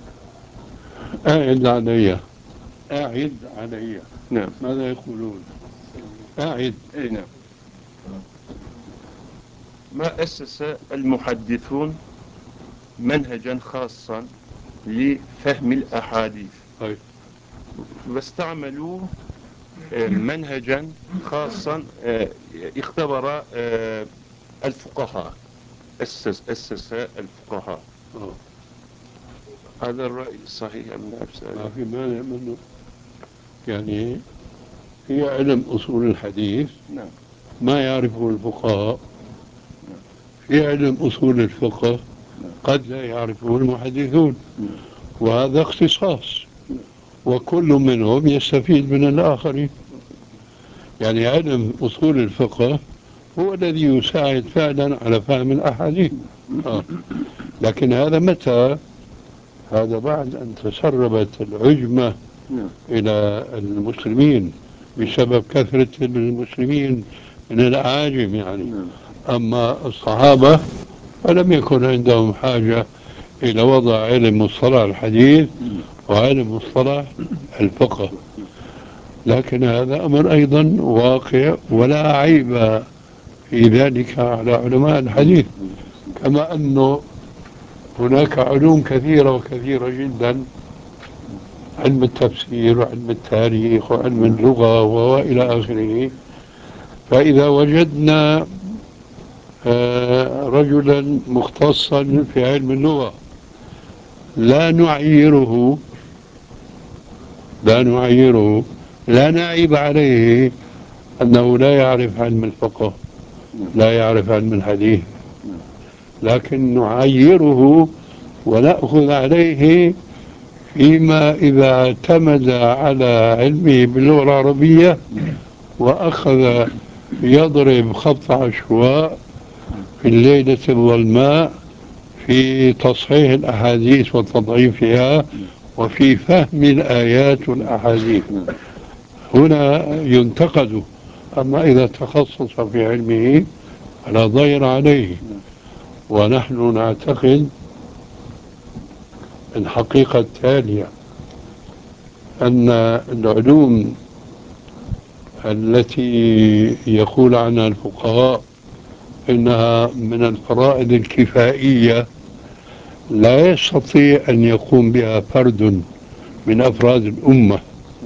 أعد علي، أعد علي. نعم. ماذا يقولون؟ أعد. أي نعم. ما أسس المحدثون منهجا خاصا لفهم الأحاديث، طيب. واستعملوا منهجا خاصا اختبر الفقهاء، أسس الفقهاء. هذا الرأي صحيح أم لا؟ ما في مانع منه، يعني هي علم أصول الحديث. نعم. ما يعرفه الفقهاء. في علم أصول الفقه قد لا يعرفه المحدثون، وهذا اختصاص، وكل منهم يستفيد من الآخرين. يعني علم أصول الفقه هو الذي يساعد فعلا على فهم الأحاديث. لكن هذا متى؟ هذا بعد أن تسربت العجمة إلى المسلمين بسبب كثرة المسلمين من الأعاجم يعني. أما الصحابة فلم يكن عندهم حاجة إلى وضع علم مصطلح الحديث وعلم مصطلح الفقه. لكن هذا أمر أيضا واقع ولا عيب في ذلك على علماء الحديث، كما أنه هناك علوم كثيرة وكثيرة جدا، علم التفسير وعلم التاريخ وعلم اللغة وإلى آخره. فإذا وجدنا رجلا مختصا في علم اللغة لا نعيره، لا نعيب عليه أنه لا يعرف علم الفقه، لا يعرف علم الحديث، لكن نعيره ونأخذ عليه فيما إذا اعتمد على علمه باللغة العربية وأخذ يضرب خط عشواء في الليلة الظلماء في تصحيح الأحاديث وتضعيفها وفي فهم الآيات والأحاديث، هنا ينتقد. أما إذا تخصص في علمه فلا ضير عليه. ونحن نعتقد الحقيقة التالية، أن العلوم التي يقول عنها الفقهاء إنها من الفرائض الكفائية لا يستطيع أن يقوم بها فرد من أفراد الأمة.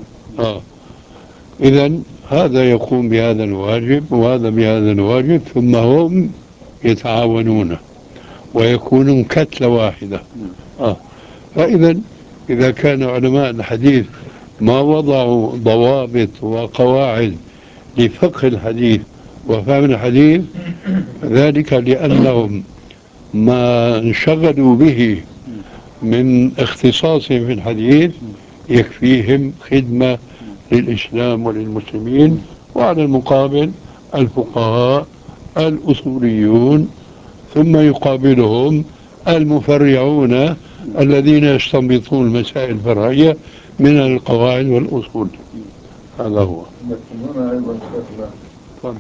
إذن هذا يقوم بهذا الواجب وهذا بهذا الواجب، ثم هم يتعاونون ويكونون كتلة واحدة. فإذا إذا كان علماء الحديث ما وضعوا ضوابط وقواعد لفقه الحديث وفهم الحديث، ذلك لأنهم ما انشغلوا به من اختصاصهم في الحديث يكفيهم خدمة للإسلام وللمسلمين. وعلى المقابل الفقهاء الأصوليون، ثم يقابلهم المفرعون الذين يستنبطون المسائل الفرعية من القواعد والأصول. هذا هو. لكن هنا أيضا شيخنا تفضل.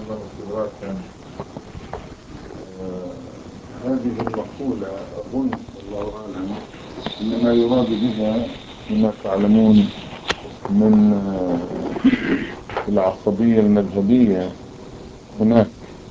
هذه المقولة أظن والله أعلم إنما يراد بها كما تعلمون من العصبية المذهبية هناك،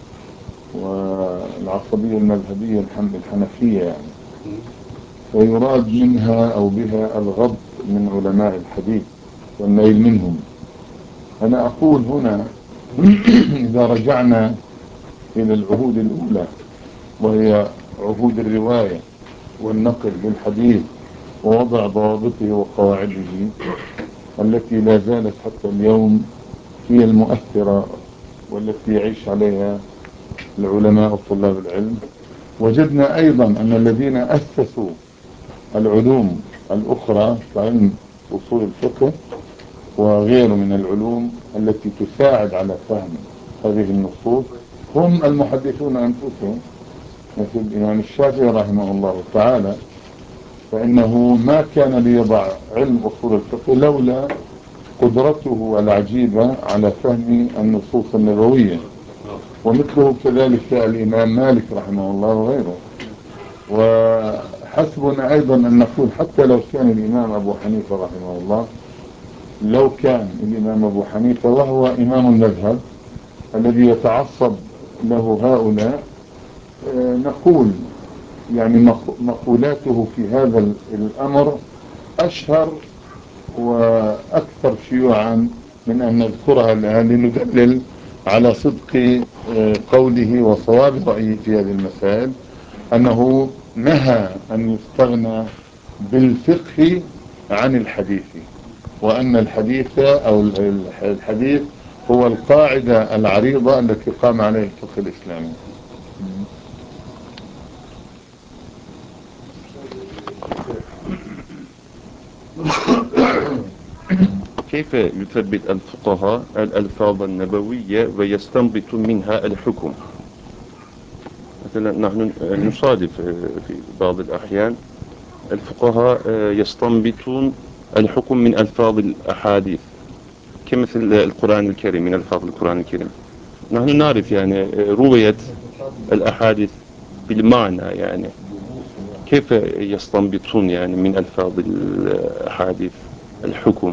والعصبية المذهبية الحنفية يعني، فيراد منها أو بها الغض من علماء الحديث والنيل منهم. أنا أقول هنا إذا رجعنا إلى العهود الأولى وهي عهود الرواية والنقل للحديث ووضع ضوابطه وقواعده التي لا زالت حتى اليوم هي المؤثرة والتي يعيش عليها العلماء وطلاب العلم، وجدنا أيضا أن الذين أسسوا العلوم الأخرى كعلم أصول الفقه وغيره من العلوم التي تساعد على فهم هذه النصوص هم المحدثون أنفسهم، مثل الإمام الشافعي رحمه الله تعالى فإنه ما كان ليضع علم أصول الفقه لولا قدرته العجيبة على فهم النصوص النبوية. ومثله كذلك الإمام مالك رحمه الله وغيره. وحسبنا أيضا أن نقول حتى لو كان الإمام أبو حنيفة رحمه الله، لو كان الإمام أبو حنيفة وهو إمام المذهب الذي يتعصب له هؤلاء، نقول يعني مقولاته في هذا الأمر أشهر وأكثر شيوعا من أن نذكرها الآن لندلل على صدق قوله وصواب رأيه في هذه المسائل، أنه نهى أن يستغنى بالفقه عن الحديث، وأن الحديث أو الحديث هو القاعدة العريضة التي قام عليه الفقه الإسلامي. كيف يثبت الفقهاء الألفاظ النبوية ويستنبط منها الحكم؟ مثلا نحن نصادف في بعض الأحيان الفقهاء يستنبطون الحكم من ألفاظ الأحاديث، كمثل القرآن الكريم، من ألفاظ القرآن الكريم. نحن نعرف يعني رؤية الأحاديث بالمعنى، يعني كيف يستنبطون يعني من ألفاظ الأحاديث الحكم؟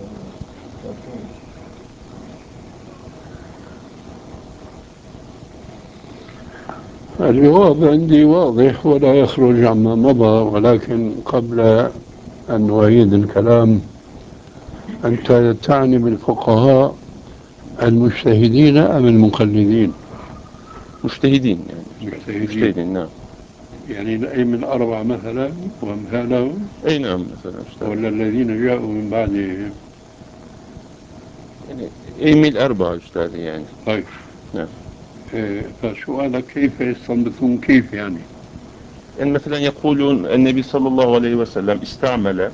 الجواب عندي واضح ولا يخرج عما مضى، ولكن قبل أن نعيد الكلام، أنت تعني بالفقهاء المجتهدين أم المقلدين؟ مجتهدين يعني. مجتهدين نعم. يعني الأئمة الأربعة مثلا وأمثالهم؟ أي نعم مثلا ولا الذين جاءوا من بعدهم؟ يعني أئمة الأربعة أستاذ يعني. طيب نعم. فسؤالك كيف يستنبطون؟ كيف يعني مثلا يقولون النبي صلى الله عليه وسلم استعمل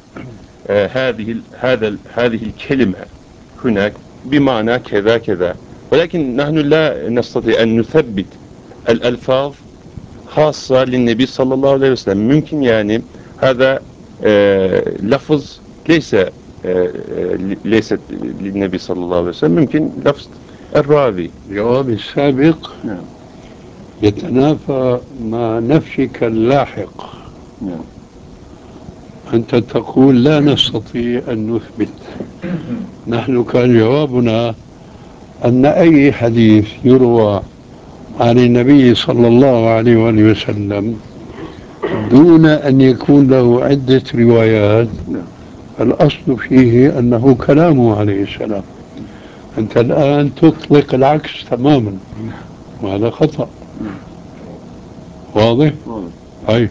هذه الكلمة هناك بمعنى كذا كذا، ولكن نحن لا نستطيع أن نثبت الألفاظ خاصة للنبي صلى الله عليه وسلم. ممكن يعني هذا لفظ ليست للنبي صلى الله عليه وسلم، ممكن لفظ الراوي. الجواب السابق نعم. يتنافى مع نفسك اللاحق. نعم. أنت تقول لا نستطيع أن نثبت. نحن كان جوابنا أن أي حديث يروى عن النبي صلى الله عليه وآله وسلم دون أن يكون له عدة روايات، الأصل فيه أنه كلامه عليه السلام. أنت الآن تطلق العكس تماما، وهذا خطأ. واضح؟ طيب،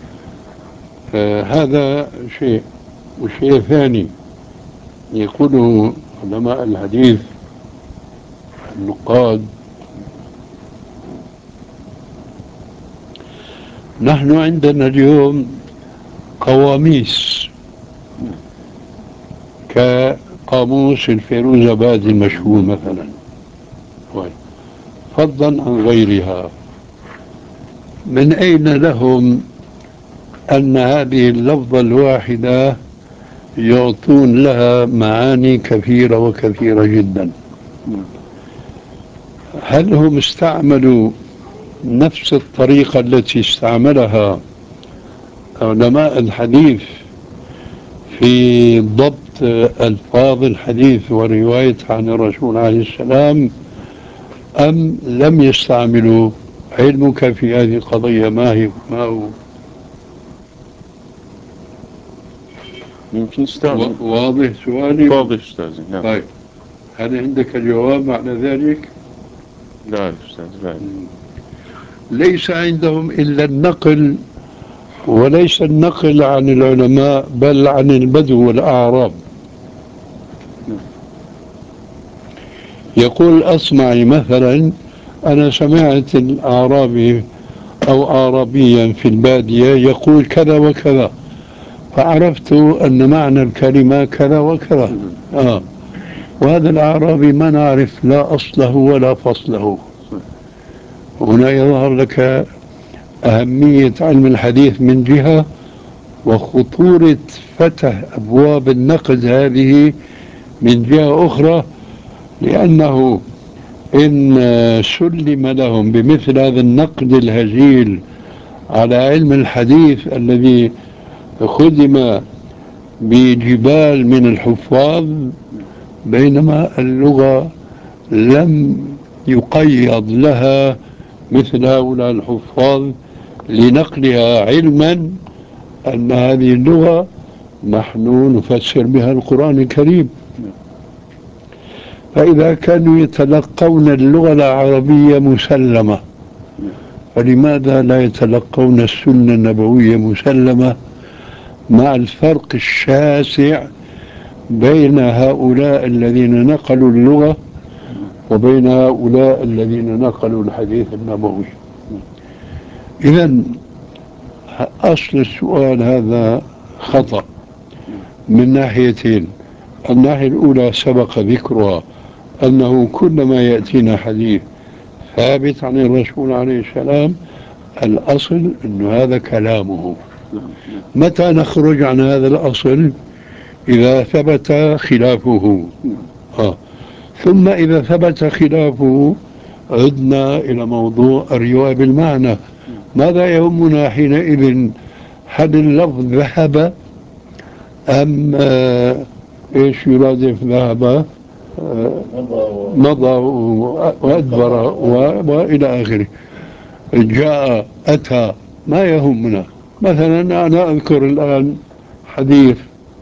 هذا شيء. والشيء الثاني يقوله علماء الحديث النقاد: نحن عندنا اليوم قواميس كقاموس الفيروزابادي المشهور مثلا، فضلا عن غيرها. من أين لهم أن هذه اللفظة الواحدة يعطون لها معاني كثيرة وكثيرة جدا؟ هل هم استعملوا نفس الطريقة التي استعملها علماء الحديث في ضبط ألفاظ الحديث ورواية عن الرسول عليه السلام، أم لم يستعملوا؟ علمك في هذه القضية ما هو؟ يمكن استعمل. واضح سؤالي؟ واضح أستاذ. نعم. طيب، هل عندك الجواب على ذلك؟ لا أستاذ لا. ليس عندهم إلا النقل، وليس النقل عن العلماء بل عن البدو والأعراب. يقول الأصمعي مثلا: أنا سمعت الأعرابي أو أعرابيا في البادية يقول كذا وكذا، فعرفت أن معنى الكلمة كذا وكذا. وهذا الأعرابي ما نعرف لا أصله ولا فصله. هنا يظهر لك أهمية علم الحديث من جهة، وخطورة فتح أبواب النقد هذه من جهة أخرى، لأنه إن سلم لهم بمثل هذا النقد الهزيل على علم الحديث الذي خدم بجبال من الحفاظ، بينما اللغة لم يقيض لها مثل هؤلاء الحفاظ لنقلها علما أن هذه اللغة نحن نفسر بها القرآن الكريم. فإذا كانوا يتلقون اللغة العربية مسلمة، فلماذا لا يتلقون السنة النبوية مسلمة، مع الفرق الشاسع بين هؤلاء الذين نقلوا اللغة وبين هؤلاء الذين نقلوا الحديث النبوي؟ إذا أصل السؤال هذا خطأ من ناحيتين. الناحية الأولى سبق ذكرها، أنه كلما يأتينا حديث ثابت عن الرسول عليه السلام الأصل أن هذا كلامه. متى نخرج عن هذا الأصل؟ إذا ثبت خلافه. ثم إذا ثبت خلافه عدنا إلى موضوع الرواية بالمعنى. ماذا يهمنا حينئذ؟ هل اللفظ ذهب أم إيش يرادف ذهب؟ مضى وأدبر وإلى آخره. جاء أتى، ما يهمنا. مثلا أنا أذكر الآن حديث: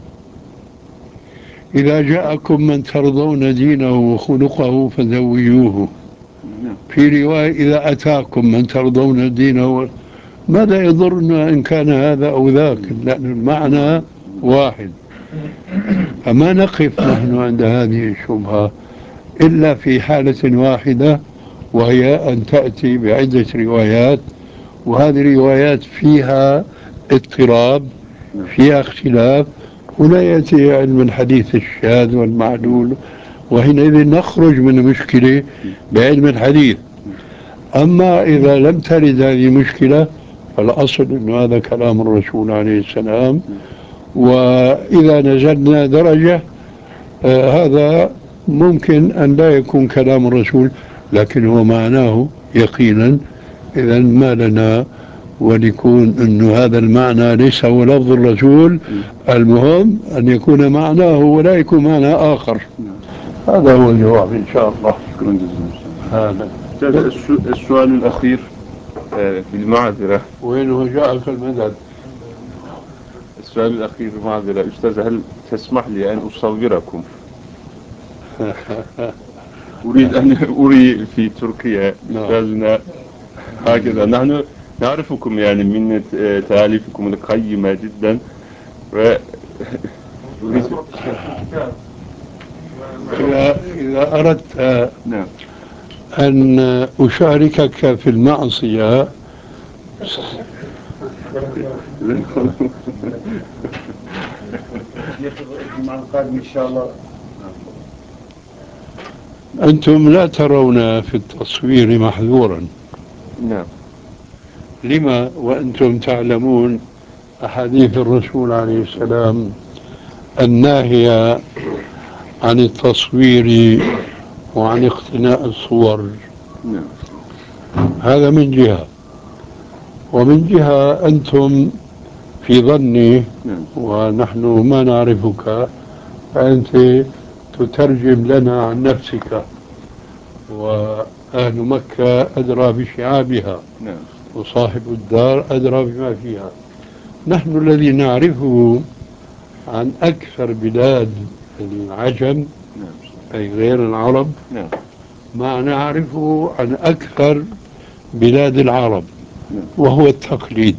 إذا جاءكم من ترضون دينه وخلقه فزوجوه. في رواية: إذا أتاكم من ترضون دينه. ماذا يضرنا إن كان هذا أو ذاك، لأن المعنى واحد. فما نقف نحن عند هذه الشبهة إلا في حالة واحدة، وهي أن تأتي بعدة روايات، وهذه الروايات فيها اضطراب، فيها اختلاف. هنا يأتي علم الحديث الشاذ والمعلول، وحينئذ نخرج من المشكلة بعلم الحديث. أما إذا لم ترد هذه المشكلة فالأصل أن هذا كلام الرسول عليه السلام. وإذا نزلنا درجة هذا ممكن أن لا يكون كلام الرسول، لكن هو معناه يقينا. إذا ما لنا وليكون أن هذا المعنى ليس هو لفظ الرسول، المهم أن يكون معناه ولا يكون معنى آخر. هذا هو الجواب إن شاء الله. شكرا جزيلا. السؤال الأخير بالمعذرة. وينه جاءك المدد؟ السؤال الأخير معذرة أستاذ، هل تسمح لي أن أصوركم؟ أريد أن أري في تركيا أستاذنا هكذا. نحن نعرفكم يعني من تأليفكم القيمة جدا، إذا أردت أن أشاركك في المعصية إن شاء الله. أنتم لا ترون في التصوير محذورا. نعم. لما وأنتم تعلمون أحاديث الرسول عليه السلام الناهية عن التصوير وعن اقتناء الصور؟ نعم. هذا من جهة. ومن جهة أنتم في ظني ونحن ما نعرفك، فأنت تترجم لنا عن نفسك، وأهل مكة أدرى بشعابها، وصاحب الدار أدرى بما فيها. نحن الذي نعرفه عن أكثر بلاد العجم أي غير العرب ما نعرفه عن أكثر بلاد العرب، وهو التقليد.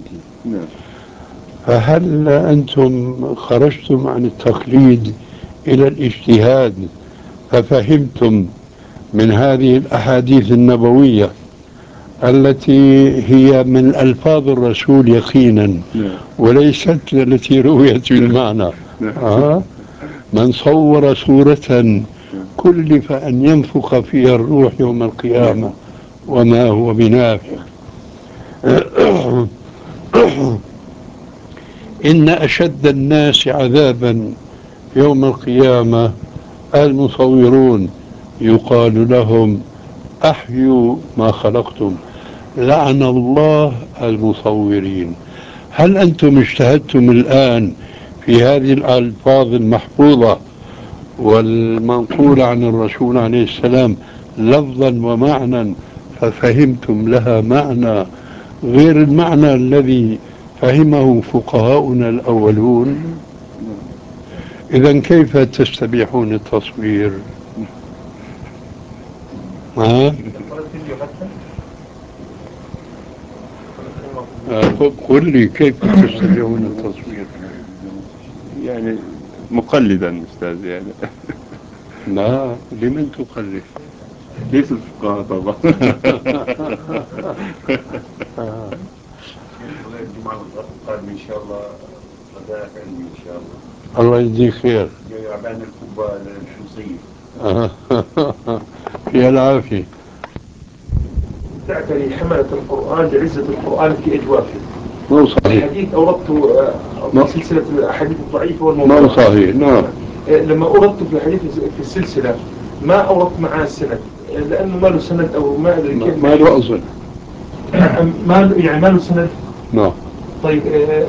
فهل أنتم خرجتم عن التقليد إلى الاجتهاد ففهمتم من هذه الأحاديث النبوية التي هي من ألفاظ الرسول يقينا وليست التي رويت بالمعنى؟ من صور صورة كلف أن ينفخ فيها الروح يوم القيامة وما هو بنافخ. إن أشد الناس عذابا يوم القيامة المصورون يقال لهم أحيوا ما خلقتم لعن الله المصورين. هل أنتم اجتهدتم الآن في هذه الألفاظ المحفوظة والمنقولة عن الرسول عليه السلام لفظا ومعنى ففهمتم لها معنى غير المعنى الذي فهمه فقهاؤنا الأولون؟ إذا كيف تستبيحون التصوير؟ ها؟ قل لي كيف تستبيحون التصوير؟ يعني مقلدا أستاذ يعني. لا، لمن تقلد؟ ليس الفقهاء طبعا. الجمعة القادمة إن شاء الله غداء عندي إن شاء الله. الله يجزيك خير. عبان الكوبا الشمسية. يا العافية. تعتري حملة القرآن بعزة القرآن في أجوافه. مو صحيح. الحديث أوردته في سلسلة الأحاديث الضعيفة والموضوعة. مو صحيح. نعم. لما أوردته في الحديث في السلسلة ما أوردت معاه السند لأنه ما له سند أو ما أدري كيف. ما له أصل. يعني ما له سند. نعم. طيب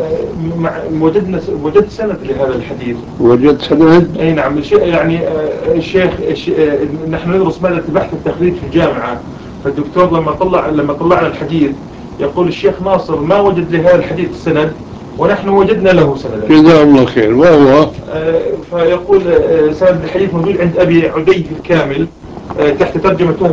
وجدت سند لهذا الحديث. وجدت سند؟ اي نعم. يعني الشيخ نحن ندرس مادة البحث والتخريج في الجامعة، فالدكتور لما طلعنا الحديث يقول الشيخ ناصر ما وجد لهذا الحديث سند ونحن وجدنا له سند. جزاه الله خير. وهو فيقول سند الحديث موجود عند أبي عدي الكامل تحت ترجمة وهب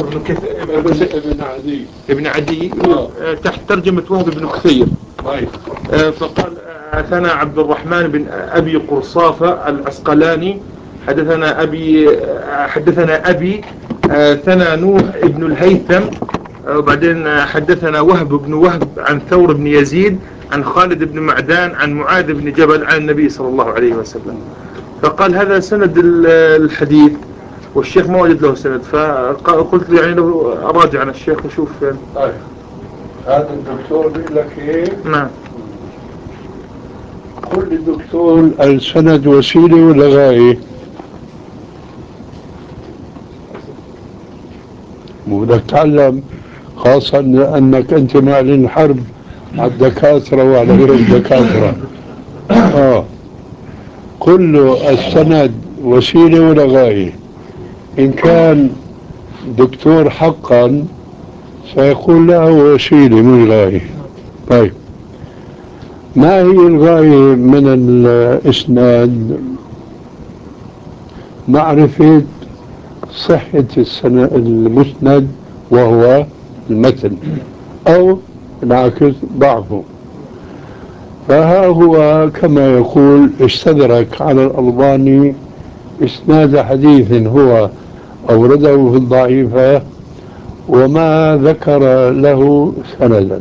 ابن عدي تحت ترجمة وهب بن كثير. فقال ثنا عبد الرحمن بن أبي قرصافة العسقلاني حدثنا أبي ثنا نوح ابن الهيثم وبعدين حدثنا وهب بن وهب عن ثور بن يزيد عن خالد بن معدان عن معاذ بن جبل عن النبي صلى الله عليه وسلم. فقال هذا سند الحديث والشيخ ما وجد له سند، فقلت يعني له أراجع عن الشيخ وشوف. طيب هذا الدكتور بيقول لك ايه؟ نعم. قل للدكتور السند وسيلة ولا غاية؟ مو بدك تعلم، خاصة أنك أنت معلن حرب على الدكاترة وعلى غير الدكاترة. قل له السند وسيلة ولا غاية. إن كان دكتور حقا سيقول له وسيلة مش غاية. طيب ما هي الغاية من الإسناد؟ معرفة صحة المسند وهو المتن أو العكس ضعفه. فها هو كما يقول استدرك على الألباني إسناد حديث هو أورده في الضعيفة وما ذكر له سندا.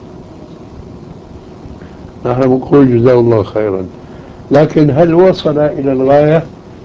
نحن نقول جزاه الله خيرا، لكن هل وصل إلى الغاية؟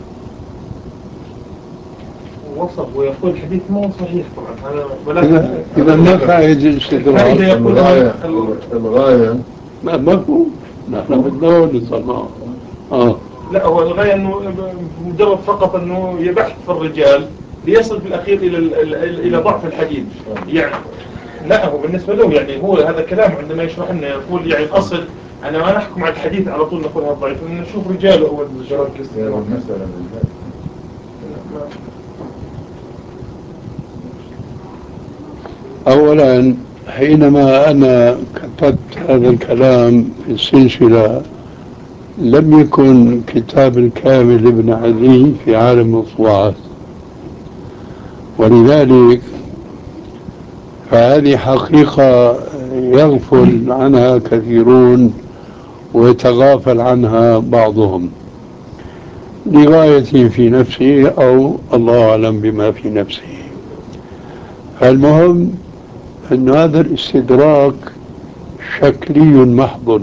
وصل ويقول الحديث مو صحيح طبعا هذا، ولكن إذا ما فائدة الاستدراك. الغاية مفهوم. نحن بدنا نصنع. لا هو الغاية انه مجرد فقط انه يبحث في الرجال ليصل في الاخير الى ضعف الحديث يعني. لا هو بالنسبة له يعني هو هذا كلام عندما يشرح لنا يقول يعني الاصل انا ما نحكم على الحديث على طول نقول هذا ضعيف، نشوف رجاله اول مجرد مثلا. أولا حينما أنا كتبت هذا الكلام في السلسلة لم يكن كتاب الكامل لابن عدي في عالم الطباعات، ولذلك فهذه حقيقة يغفل عنها كثيرون ويتغافل عنها بعضهم لغاية في نفسه أو الله أعلم بما في نفسه. فالمهم أن هذا الاستدراك شكلي محض،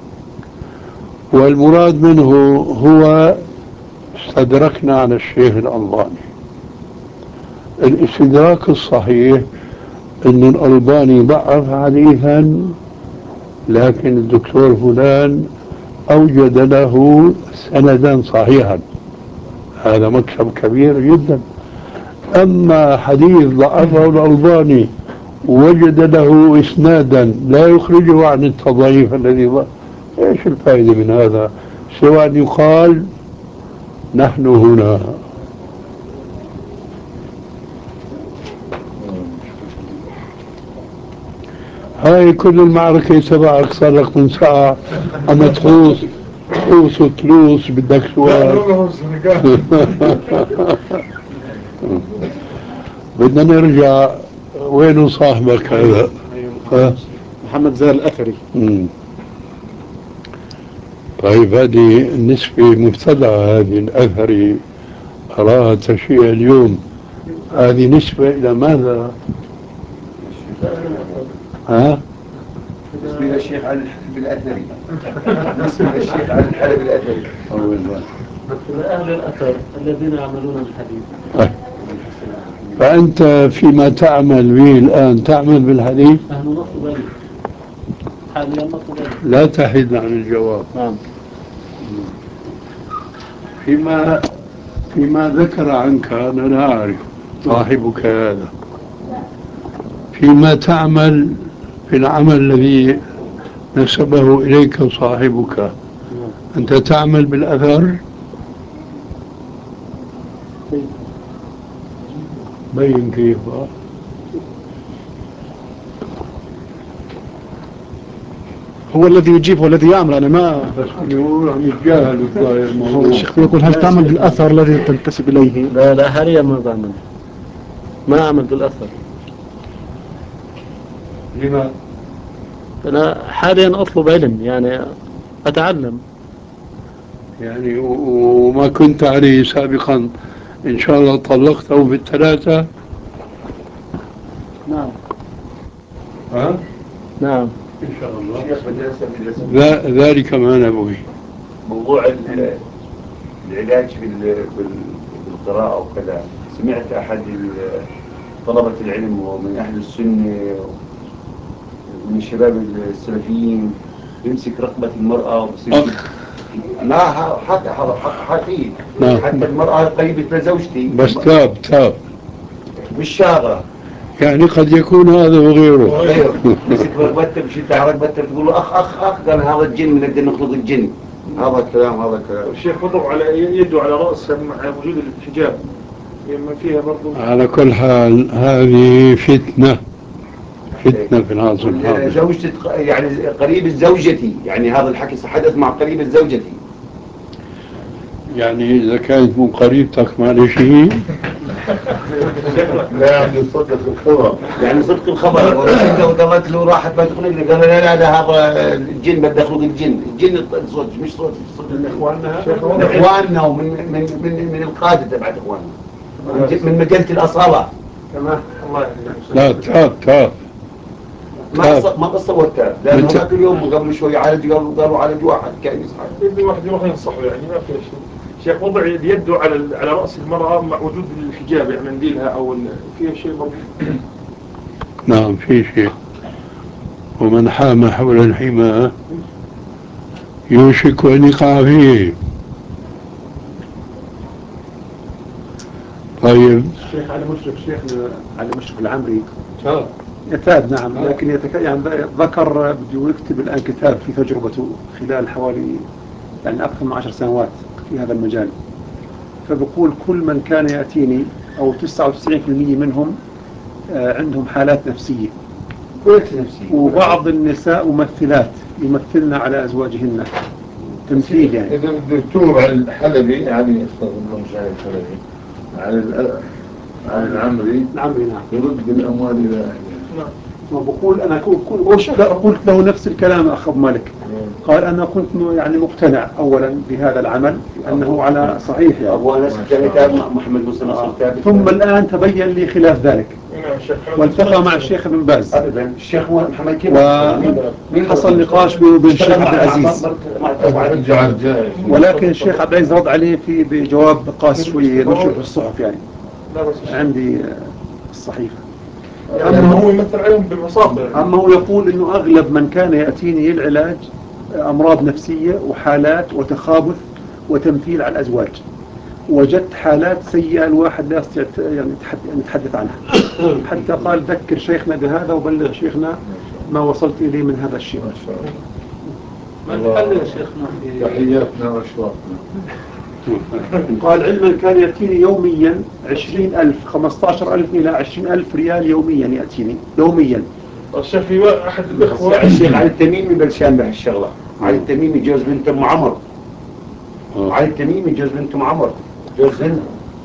والمراد منه هو استدركنا على الشيخ الألباني. الاستدراك الصحيح أن الألباني ضعف حديثا لكن الدكتور فلان أوجد له سندا صحيحا، هذا مكسب كبير جدا. أما حديث ضعفه الألباني وجد له إسنادا لا يخرجه عن التضعيف الذي إيش الفائدة من هذا؟ سواء يقال نحن هنا. هاي كل المعركة تبعك صار لك من ساعة عم تحوس وتلوس بدك سؤال. بدنا نرجع، وينه صاحبك هذا؟ محمد زاهر الأثري. طيب هذه النسبة مبتدعة، هذه الأثري أراها تشيع اليوم. هذه نسبة إلى ماذا؟ ها؟ نسبة إلى الشيخ علي الحلبي الأثري. نسبة إلى الشيخ علي الحلبي الأثري. إلى أهل الأثر الذين يعملون الحديث. فأنت فيما تعمل به الآن تعمل بالحديث؟ نحن نطلب عليه حاليا، نطلب عليه. لا تحيد عن الجواب. نعم. فيما ذكر عنك أنا لا أعرف صاحبك هذا، فيما تعمل في العمل الذي نسبه إليك صاحبك، أنت تعمل بالأثر؟ بين كيف. هو الذي يجيب، هو الذي يعمل. أنا ما بس يقول عم يتجاهل الظاهر. هو الشيخ يقول هل تعمل بالأثر الذي تنتسب إليه؟ لا حاليا ما بعمل، ما أعمل بالأثر. لما؟ أنا حاليا أطلب علم، يعني أتعلم. يعني وما كنت عليه سابقا إن شاء الله طلقته بالثلاثة؟ نعم. ها؟ نعم إن شاء الله. شيخ بدي أسأل ذلك ما نبغي. موضوع العلاج بالقراءة وكذا. سمعت أحد طلبة العلم ومن أهل السنة من الشباب السلفيين يمسك رقبة المرأة لا حتى حقيقي. حتى المرأة قريبة لزوجتي بس تاب مش شاغة، يعني قد يكون هذا وغيره. مسك رقبته بشد على رقبته تقول له أخ قال هذا الجن نقدر نخلط الجن. هذا الكلام الشيخ وضع على يده على رأسه مع وجود الحجاب، ما فيها برضو. على كل حال هذه فتنة في العصر الحاضر. زوجتي يعني قريبة زوجتي، يعني هذا الحكي حدث مع قريبة زوجتي. يعني إذا كانت من قريبتك ما شيء. لا يعني صدق الخبر. يعني صدق الخبر. وقالت له راحت ما تخرج لي، قال لا هذا الجن بدي اخلق الجن صوت مش صوت اخواننا ومن من القاده تبعت اخواننا من مجله الاصاله. تمام. الله لا تاب ما قصه والتاب، لانه ذاك اليوم قبل شوي قالوا عالج واحد كان يصحى. يبي واحد يروح ينصحه، يعني ما في شيء. شيخ وضع يده على رأس المرأة مع وجود الحجاب، يعني منديلها أو فيه شيء برضو. نعم في شيء. ومن حام حول الحمى يوشك أن يقع فيه. طيب الشيخ علي مشرف، شيخنا علي مشرف العمري يتاب. نعم. لكن يعني ذكر بده يكتب الآن كتاب في تجربته خلال حوالي يعني أكثر من 10 سنوات في هذا المجال. فبقول كل من كان يأتيني أو 99% منهم عندهم حالات نفسية، وبعض النساء ممثلات يمثلن على أزواجهن تمثيل. يعني إذا الدكتور الحلبي يعني استغفر الله مشاهد الحلبي عن العمري نعم يرد الأموال إلى أهلها. وبقول أنا قلت له نفس الكلام أخ أبو مالك. قال أنا كنت يعني مقتنع أولا بهذا العمل أنه على صحيح يعني. أبو أنس محمد مسلم ثم الآن تبين لي خلاف ذلك، والتقى مع الشيخ ابن باز الشيخ محمد كيف وحصل نقاش بين الشيخ عبد العزيز، ولكن الشيخ عبد العزيز رد عليه بجواب قاس شوي نشر في الصحف، يعني عندي الصحيفة. أما هو يمثل عليهم بالمصاب. أما هو يقول إنه أغلب من كان يأتيني العلاج أمراض نفسية وحالات وتخابث وتمثيل على الأزواج. وجدت حالات سيئة الواحد لا يستطيع يعني يتحدث عنها، حتى قال ذكر شيخنا بهذا وبلغ شيخنا ما وصلت إليه من هذا الشيء. ما الحل يا شيخنا في تحياتنا واشواقنا. قال علما كان يأتيني يوميا 20,000 15,000 إلى 20,000 ريال يوميا يأتيني يوميا. الشيخ في أحد الإخوة الشيخ علي التميمي بلشان بهالشغلة. علي التميمي جوز بنت أم عمر. علي التميمي جوز بنت أم عمر، جوز هند.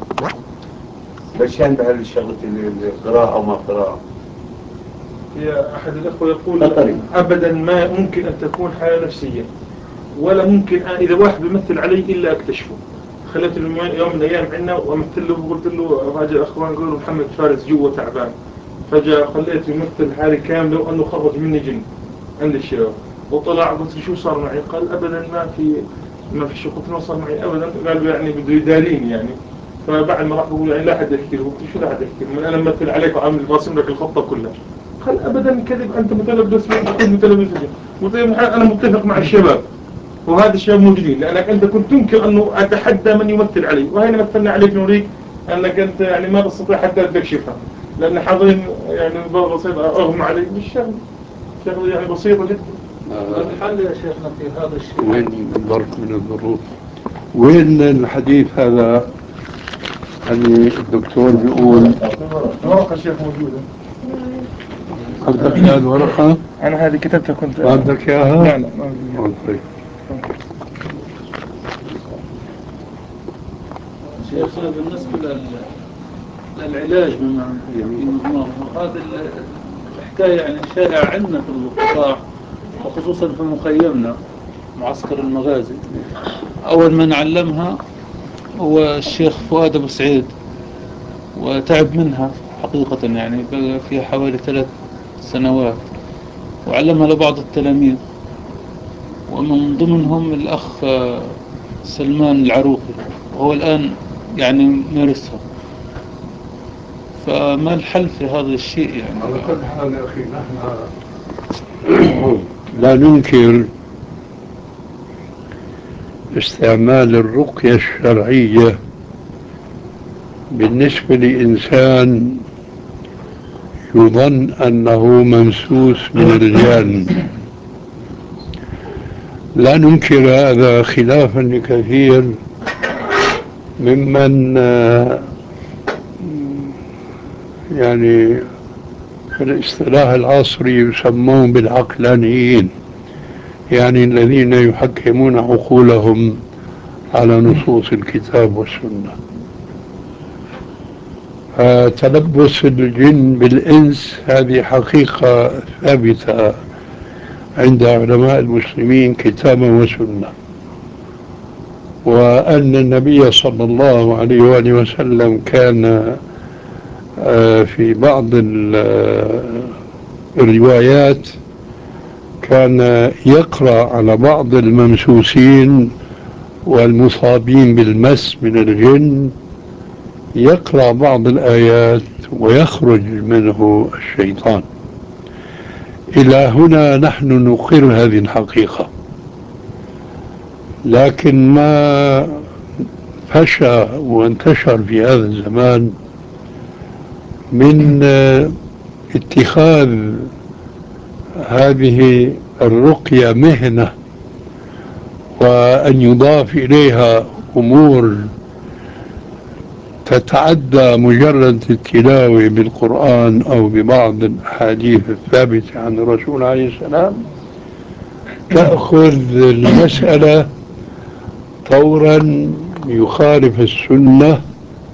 بلشان بهالشغلة القراءة أو ما قراءة. يا أحد الأخوة يقول قطري. أبدا ما ممكن أن تكون حالة نفسية، ولا ممكن إذا واحد بيمثل علي إلا أكتشفه. خليت يوم من الأيام عندنا ومثل له وقلت له راجع الأخوان قالوا محمد فارس جوا تعبان، فجأة خليته يمثل حالي كاملة وأنه خرج مني جن عند الشباب، وطلع قلت له شو صار معي؟ قال أبدا ما في شيء. قلت له صار معي أبدا. قال يعني بده يداريني يعني. فبعد ما راح بقول يعني لا حد يحكي له. قلت له شو لا حد يحكي له؟ أنا ممثل عليك وعامل راسم لك الخطة كلها. قال أبدا كذب، أنت متلبس قلت له أنا متفق مع الشباب وهذا الشباب موجودين، لأنك أنت كنت تنكر أنه أتحدى من يمثل علي، وهنا مثلنا عليك نوريك أنك أنت يعني ما تستطيع حتى تكشفها، لأن حاضرين يعني بابا بسيطة أغمى علي بالشغل، شغلة يعني بسيطة جدا. الحل يا شيخنا في هذا الشيء؟ وين ظرف من الظروف؟ وين الحديث هذا اللي الدكتور بيقول؟ ورقة الشيخ موجودة. عندك هذه الورقة؟ أنا هذه كتبتها كنت. ما عندك إياها؟ لا ما عندي. طيب. شيخنا بالنسبة للعلاج بما يمضمه، وهذا الحكاية يعني شائعة عندنا في القطاع وخصوصا في مخيمنا معسكر المغازي. أول من علمها هو الشيخ فؤاد أبو سعيد، وتعب منها حقيقة، يعني بقى فيها حوالي 3 سنوات، وعلمها لبعض التلاميذ ومن ضمنهم الأخ سلمان العروقي، وهو الآن يعني مارسها. فما الحل في هذا الشيء يعني؟ على كل حال يا أخي نحن لا ننكر استعمال الرقية الشرعية بالنسبة لإنسان يظن أنه ممسوس من الجان، لا ننكر هذا خلافا لكثير ممن يعني في الاصطلاح العصري يسمون بالعقلانيين، يعني الذين يحكمون عقولهم على نصوص الكتاب والسنة. فتلبس الجن بالإنس هذه حقيقة ثابتة عند علماء المسلمين كتابا وسنة، وأن النبي صلى الله عليه وآله وسلم كان في بعض الروايات كان يقرأ على بعض الممسوسين والمصابين بالمس من الجن، يقرأ بعض الآيات ويخرج منه الشيطان. إلى هنا نحن نقر هذه الحقيقة، لكن ما فشى وانتشر في هذا الزمان من اتخاذ هذه الرقية مهنة، وأن يضاف إليها أمور تتعدى مجرد التلاوة بالقرآن أو ببعض الأحاديث الثابتة عن الرسول عليه السلام، تأخذ المسألة طورا يخالف السنة،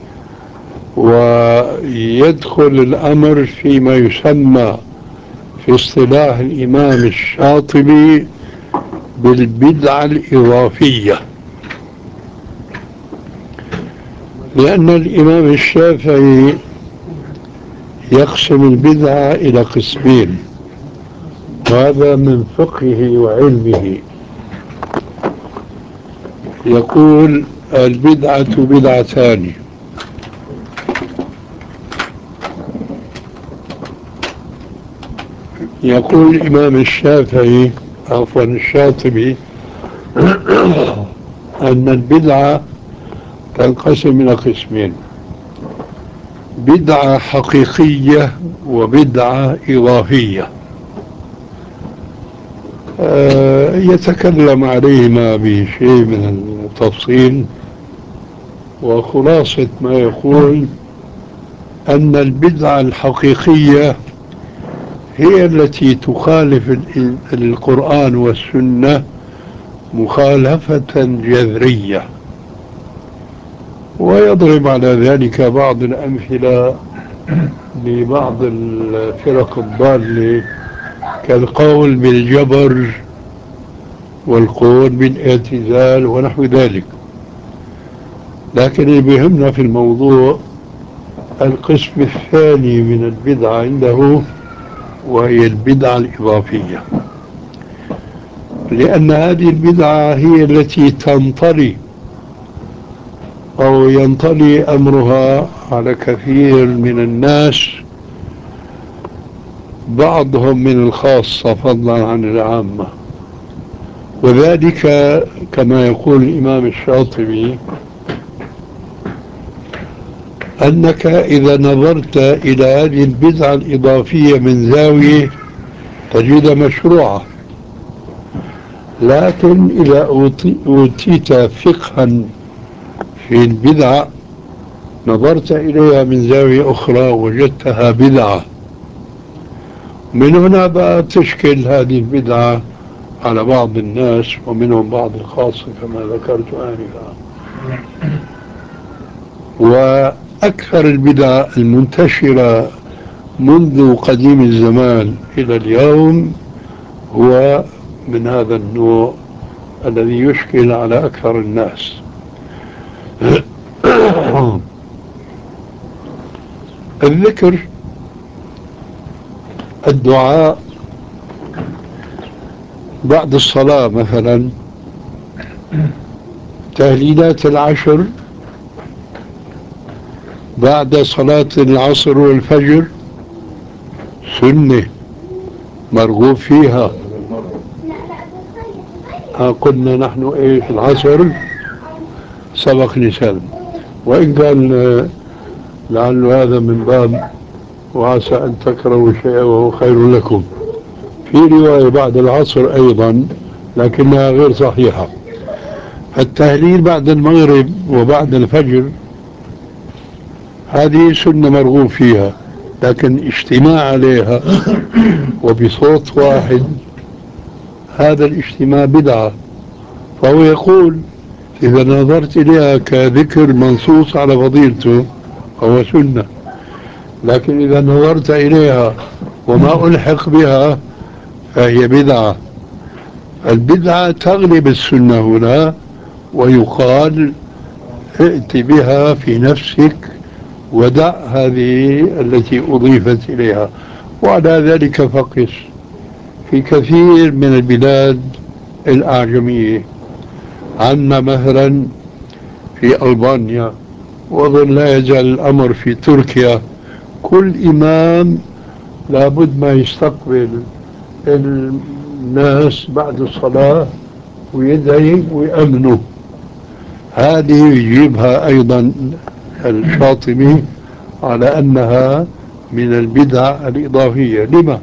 ويدخل الأمر فيما يسمى في اصطلاح الإمام الشاطبي بالبدعة الإضافية. لأن الإمام الشافعي يقسم البدعة إلى قسمين، وهذا من فقهه وعلمه. يقول البدعة بدعتان: يقول الإمام الشافعي عفوا الشاطبي أن البدعة تنقسم إلى قسمين: بدعة حقيقية وبدعة إضافية. يتكلم عليهما بشيء من التفصيل، وخلاصة ما يقول أن البدعة الحقيقية هي التي تخالف القرآن والسنة مخالفة جذرية. ويضرب على ذلك بعض الأمثلة لبعض الفرق الضالة كالقول بالجبر والقول بالاعتزال ونحو ذلك. لكن اللي بيهمنا في الموضوع القسم الثاني من البدعة عنده، وهي البدعة الإضافية، لأن هذه البدعة هي التي تنطلي أو ينطلي أمرها على كثير من الناس، بعضهم من الخاصة فضلا عن العامة. وذلك كما يقول الإمام الشاطبي أنك إذا نظرت إلى هذه البدعة الإضافية من زاوية تجد مشروعة، لكن إذا أوتيت فقها في البدعة نظرت إليها من زاوية أخرى وجدتها بدعة. من هنا بقى تشكل هذه البدعة على بعض الناس ومنهم بعض الخاصة كما ذكرت آنفا. وأكثر البدع المنتشرة منذ قديم الزمان إلى اليوم هو من هذا النوع الذي يشكل على أكثر الناس. الذكر، الدعاء بعد الصلاة مثلا، تهليلات العشر بعد صلاة العصر والفجر سنة مرغوب فيها. قلنا نحن ايش العصر سبق لسان، وإن كان لعل هذا من باب وعسى أن تكرهوا شيئا وهو خير لكم، في رواية بعد العصر أيضا لكنها غير صحيحة. التهليل بعد المغرب وبعد الفجر هذه سنة مرغوب فيها، لكن اجتماع عليها وبصوت واحد هذا الاجتماع بدعة. فهو يقول إذا نظرت إليها كذكر منصوص على فضيلته فهو سنة، لكن إذا نظرت إليها وما ألحق بها فهي بدعة. البدعة تغلب السنة هنا، ويقال ائت بها في نفسك ودع هذه التي أضيفت إليها. وعلى ذلك فقس في كثير من البلاد الأعجمية، عندنا مثلا في ألبانيا، وأظن لا يزال الأمر في تركيا، كل إمام لابد ما يستقبل الناس بعد الصلاة ويدعي ويأمنوا. هذه يجيبها أيضا الشاطبي على أنها من البدع الإضافية. لما؟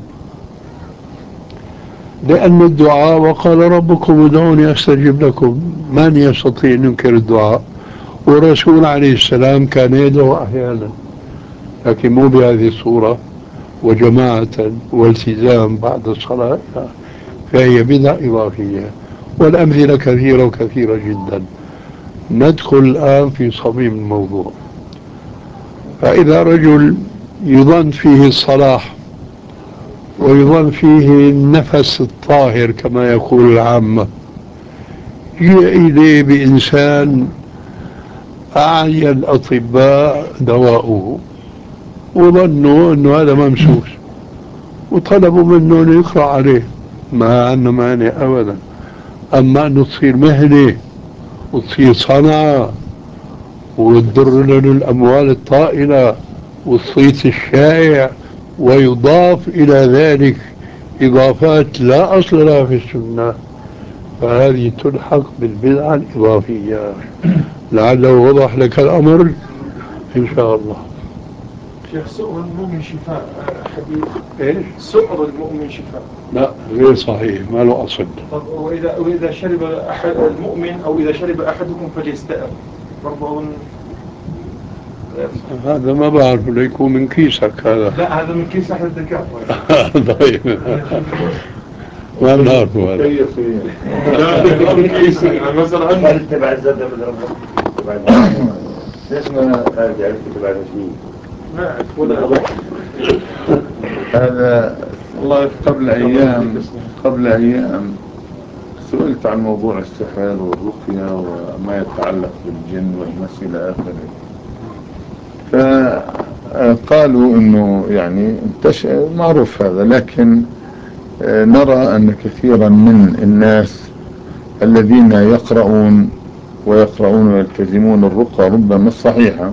لأن الدعاء وقال ربكم ادعوني أستجب لكم، من يستطيع أن ينكر الدعاء؟ والرسول عليه السلام كان يدعو أحيانا لكن مو بهذه الصورة وجماعة والتزام بعد الصلاة، فهي بدع إضافية. والأمثلة كثيرة وكثيرة جدا. ندخل الآن في صميم الموضوع. فإذا رجل يظن فيه الصلاح ويظن فيه النفس الطاهر كما يقول العامة، جاء إليه بإنسان أعيا الأطباء دواؤه وظنوا أنه هذا ممسوس، وطلبوا منه أن يقرأ عليه، ما عنه مانع أبدا. أما أنه تصير مهنة وتصير صنعة وتدر له الأموال الطائلة والصيت الشائع، ويضاف إلى ذلك إضافات لا أصل لها في السنة، فهذه تلحق بالبدعة الإضافية. لعله وضح لك الأمر إن شاء الله. شيخ سؤر المؤمن شفاء، حديث إيش؟ سؤر المؤمن شفاء. لا غير صحيح، ما له أصل. طب وإذا شرب أحد المؤمن أو إذا شرب أحدكم فليستأذن، برضه أظن هذا ما بعرف، ليكون من كيسك هذا. لا هذا من كيس أحد الدكاترة. طيب ما بنعرفه هذا. لا من كيس مثلا هل تبع الزبدة تبع ليش ما عرفت تبع الرسمية؟ ما أعرف ولا هذا والله قبل أيام سئلت عن موضوع السحر والرقية وما يتعلق بالجن والمس إلى آخره، فقالوا إنه يعني معروف هذا، لكن نرى أن كثيرا من الناس الذين يقرؤون ويلتزمون الرقى ربما الصحيحة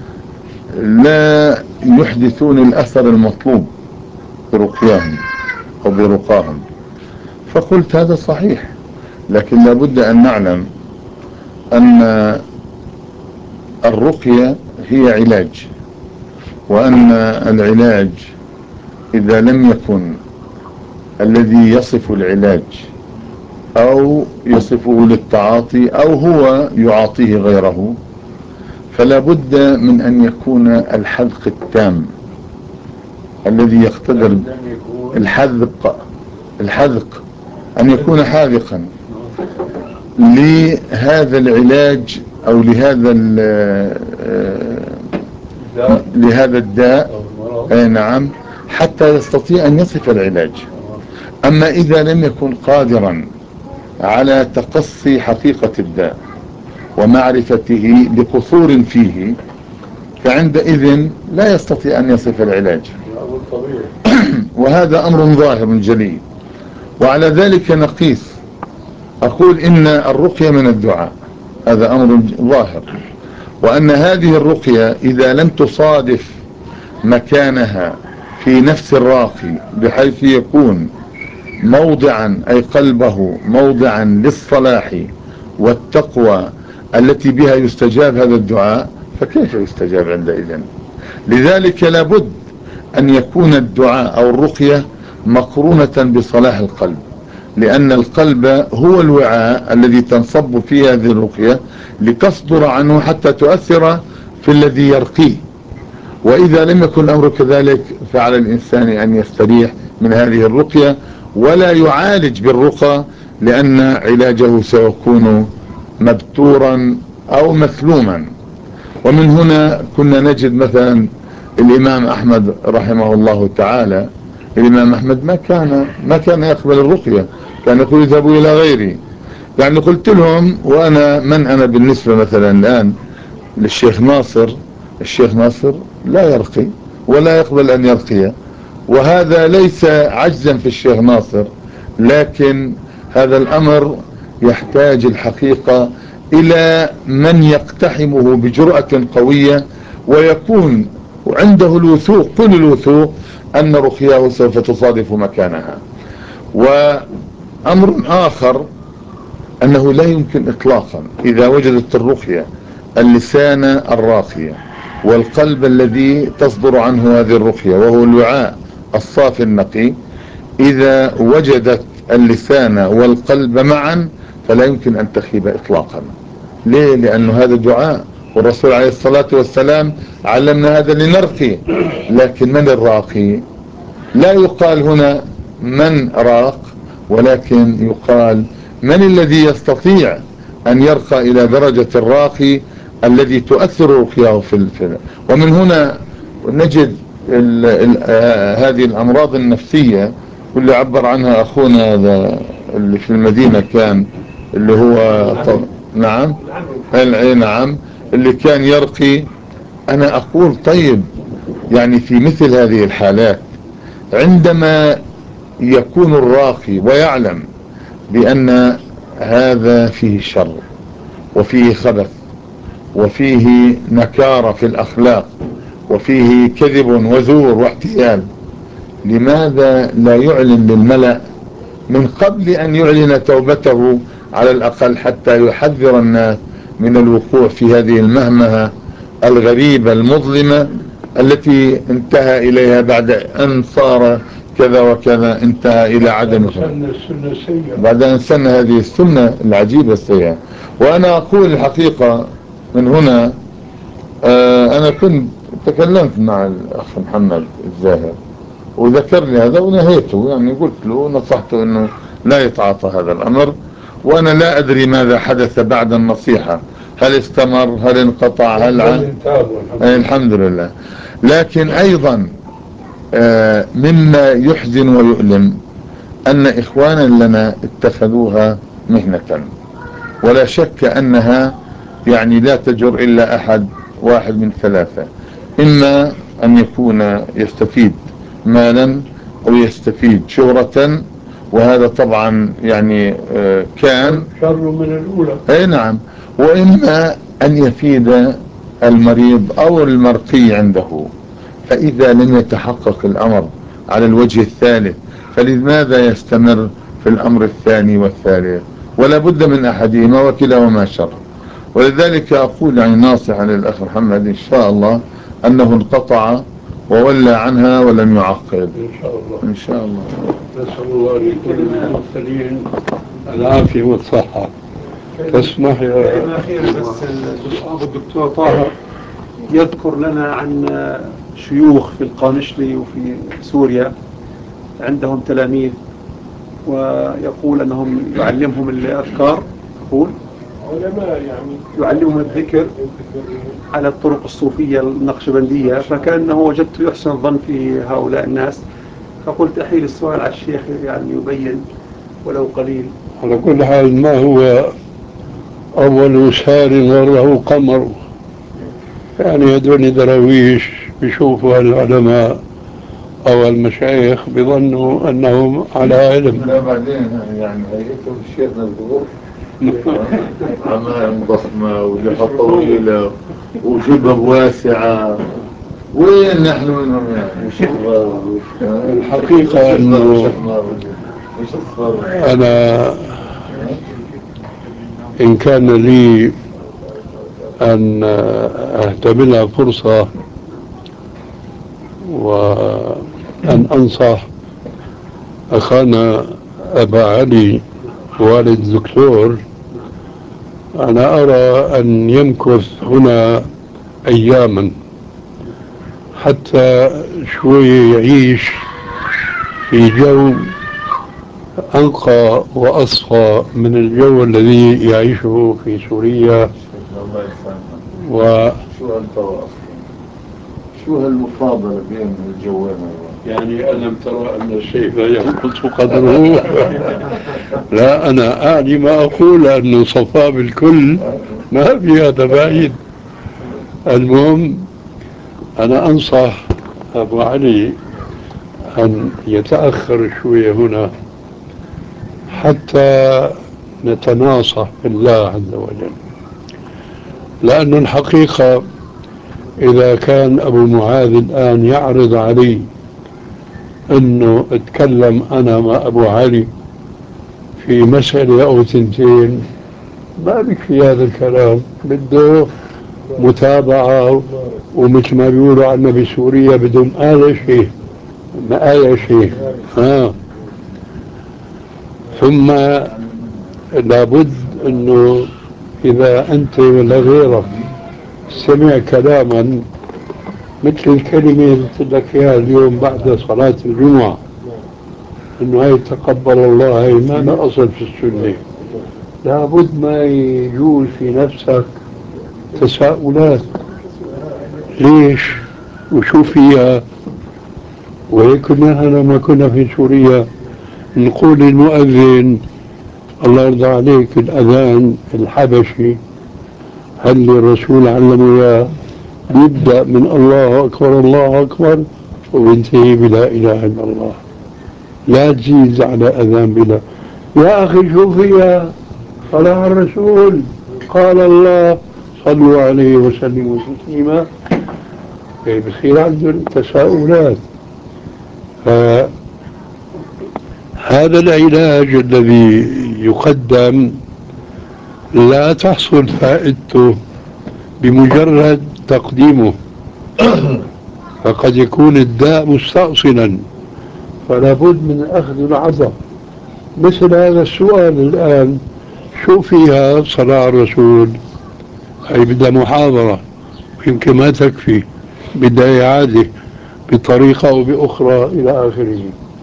لا يحدثون الأثر المطلوب برقياهم أو برقاهم. فقلت هذا صحيح، لكن لابد أن نعلم أن الرقية هي علاج، وأن العلاج إذا لم يكن الذي يصف العلاج أو يصفه للتعاطي أو هو يعاطيه غيره، فلا بد من أن يكون الحذق التام الذي يقتضي الحذق أن يكون حاذقا لهذا العلاج أو لهذا الداء. نعم، حتى يستطيع أن يصف العلاج. أما إذا لم يكن قادرا على تقصي حقيقة الداء ومعرفته بقصور فيه، فعندئذ لا يستطيع أن يصف العلاج. وهذا أمر ظاهر جلي. وعلى ذلك نقيس، أقول إن الرقية من الدعاء، هذا أمر ظاهر، وأن هذه الرقية إذا لم تصادف مكانها في نفس الراقي بحيث يكون موضعا، أي قلبه موضعا للصلاح والتقوى التي بها يستجاب هذا الدعاء، فكيف يستجاب عندئذ؟ لذلك لابد أن يكون الدعاء أو الرقية مقرونة بصلاح القلب، لأن القلب هو الوعاء الذي تنصب فيه هذه الرقية لتصدر عنه حتى تؤثر في الذي يرقيه. وإذا لم يكن الأمر كذلك فعلى الإنسان أن يستريح من هذه الرقية ولا يعالج بالرقى، لأن علاجه سيكون مبتورا أو مثلوما. ومن هنا كنا نجد مثلا الإمام أحمد رحمه الله تعالى، الإمام أحمد ما كان يقبل الرقية، كان يقول اذهبوا إلى غيري. يعني قلت لهم وأنا من أنا بالنسبة مثلا الآن للشيخ ناصر، الشيخ ناصر لا يرقي ولا يقبل أن يرقي، وهذا ليس عجزا في الشيخ ناصر، لكن هذا الأمر يحتاج الحقيقة إلى من يقتحمه بجرأة قوية ويكون عنده الوثوق، كل الوثوق أن رقياه سوف تصادف مكانها. وأمر آخر أنه لا يمكن إطلاقا إذا وجدت الرقية اللسان الراقية والقلب الذي تصدر عنه هذه الرقية وهو الوعاء الصافي النقي، إذا وجدت اللسان والقلب معا فلا يمكن أن تخيب إطلاقا. ليه؟ لأنه هذا دعاء، والرسول عليه الصلاة والسلام علمنا هذا لنرقي. لكن من الراقي؟ لا يقال هنا من راق، ولكن يقال من الذي يستطيع أن يرقى إلى درجة الراقي الذي تؤثر رقياه في الفعل. ومن هنا نجد هذه الأمراض النفسية واللي عبر عنها أخونا هذا اللي في المدينة كان اللي هو نعم نعم اللي كان يرقي. أنا أقول طيب، يعني في مثل هذه الحالات عندما يكون الراقي ويعلم بأن هذا فيه شر وفيه خبث وفيه نكارة في الأخلاق وفيه كذب وزور واحتيال، لماذا لا يعلن للملأ من قبل أن يعلن توبته على الأقل حتى يحذر الناس من الوقوع في هذه المهمهة الغريبة المظلمة التي انتهى إليها بعد أن صار كذا وكذا، انتهى إلى عدم بعد أن سن هذه السنة العجيبة السيئة. وأنا أقول الحقيقة من هنا، أنا كنت تكلمت مع الأخ محمد الزاهر وذكر لي هذا ونهيته، يعني قلت له نصحته أنه لا يتعاطى هذا الأمر، وأنا لا أدري ماذا حدث بعد النصيحة، هل استمر، هل انقطع، هل الحمد لله. لكن أيضا مما يحزن ويؤلم أن إخوانا لنا اتخذوها مهنة، ولا شك أنها يعني لا تجر إلا واحد من ثلاثة: إما أن يكون يستفيد مالا أو يستفيد شهرة، وهذا طبعا يعني كان شر من الأولى. أي نعم. وإما أن يفيد المريض أو المرقي عنده، فإذا لم يتحقق الأمر على الوجه الثالث فلماذا يستمر في الأمر الثاني والثالث؟ ولا بد من أحدهما وكلاهما شر. ولذلك أقول يعني ناصحا للأخ محمد إن شاء الله أنه انقطع وولى عنها ولم يعقد إن شاء الله. إن شاء الله. نسأل الله لكل المرسلين العافية والصحة. تسمح يا بس الدكتور طاهر يذكر لنا عن شيوخ في القانشلي وفي سوريا عندهم تلاميذ، ويقول أنهم يعلمهم الأذكار، يقول علماء يعني يعلمهم الذكر على الطرق الصوفية النقشبندية، فكأنه وجدت يحسن الظن في هؤلاء الناس، فقلت أحيل السؤال على الشيخ يعني يبين ولو قليل. على كل حال ما هو أول سار وله قمر، يعني هذول دراويش بيشوفوا العلماء أو المشايخ بيظنوا أنهم على علم. لا بعدين يعني هيئته الشيخ الظروف عمائم ضخمة ولحى طويلة وجبب واسعة، وين نحن منهم يعني؟ الحقيقة أنه أنا إن كان لي أن أهتملها فرصة وأن أنصح أخانا أبا علي والد الدكتور، أنا أرى أن يمكث هنا أياما حتى شوي يعيش في جو أنقى وأصفى من الجو الذي يعيشه في سوريا. شو هالمقابلة بين الجوين؟ يعني ألم ترى أن الشيء لا ينقص قدره؟ لا، أنا أعني ما أقول أنه صفاء بالكل ما في هذا بعيد. المهم أنا أنصح أبو علي أن يتأخر شوية هنا حتى نتناصح بالله عز وجل، لأن الحقيقة إذا كان أبو معاذ الآن يعرض علي أنه أتكلم أنا مع أبو علي في مسألة أو تنتين، ما بكفي هذا الكلام، بده متابعة، ومثل ما بيقولوا عنا بسوريا بدهم شيء ما شيء. ثم لابد أنه إذا أنت ولا غيرك سمع كلاما مثل الكلمة اللي قلت لك إياها اليوم بعد صلاة الجمعة، إنه هاي تقبل الله، هاي ما لا أصل في السنة، لابد ما يجول في نفسك تساؤلات، ليش وشو فيها. وهيك كنا لما كنا في سوريا نقول للمؤذن الله يرضى عليك الأذان الحبشي هل الرسول علمه إياه يبدأ من الله أكبر الله أكبر وينتهي بلا إله إلا الله، لا تزيد على أذان بلا. يا أخي شو فيها؟ صلاة الرسول قال الله صلوا عليه وسلموا تسليما. بصير عندهم تساؤلات. فهذا العلاج الذي يقدم لا تحصل فائدته بمجرد تقديمه، فقد يكون الداء مستأصلا، فلا بد من أخذ العطاء. مثل هذا السؤال الآن، شو فيها صلاة على الرسول؟ هي بدها محاضرة ويمكن ما تكفي، بدها إعادة بطريقة أو بأخرى إلى آخره.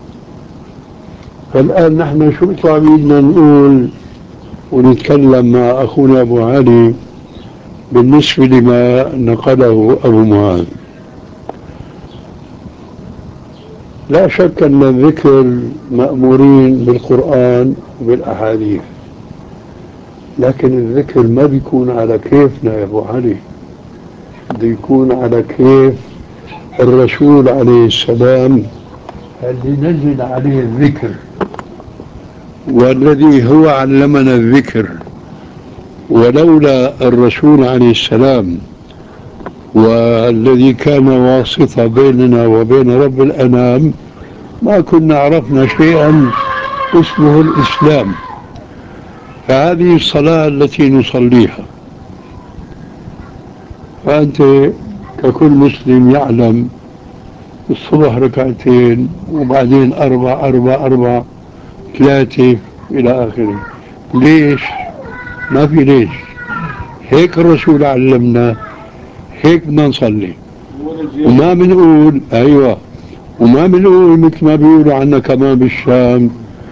فالآن نحن شو طالبين نقول ونتكلم مع أخونا أبو علي بالنسبة لما نقله أبو معاذ. لا شك أن الذكر مأمورين بالقرآن وبالأحاديث، لكن الذكر ما بيكون على كيفنا يا أبو علي، بده يكون على كيف الرسول عليه السلام الذي نزل عليه الذكر، والذي هو علمنا الذكر. ولولا الرسول عليه السلام والذي كان واسطة بيننا وبين رب الأنام ما كنا عرفنا شيئا اسمه الإسلام. فهذه الصلاة التي نصليها، فأنت ككل مسلم يعلم الصبح ركعتين وبعدين أربع 3 إلى آخره. ليش؟ ما في ليش، هيك الرسول علمنا، هيك بدنا نصلي. وما بنقول أيوة، وما بنقول مثل ما بيقولوا عنا كمان بالشام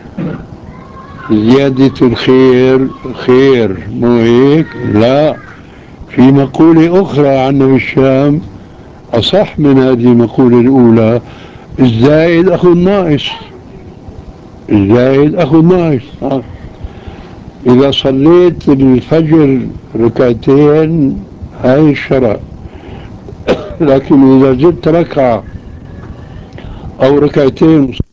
زيادة الخير خير، مو هيك؟ لا، في مقولة أخرى عنا بالشام أصح من هذه المقولة الأولى: الزائد أخو الناقص، الزائد أخو الناقص. إذا صليت الفجر ركعتين هاي الشرع، لكن إذا زدت ركعة أو ركعتين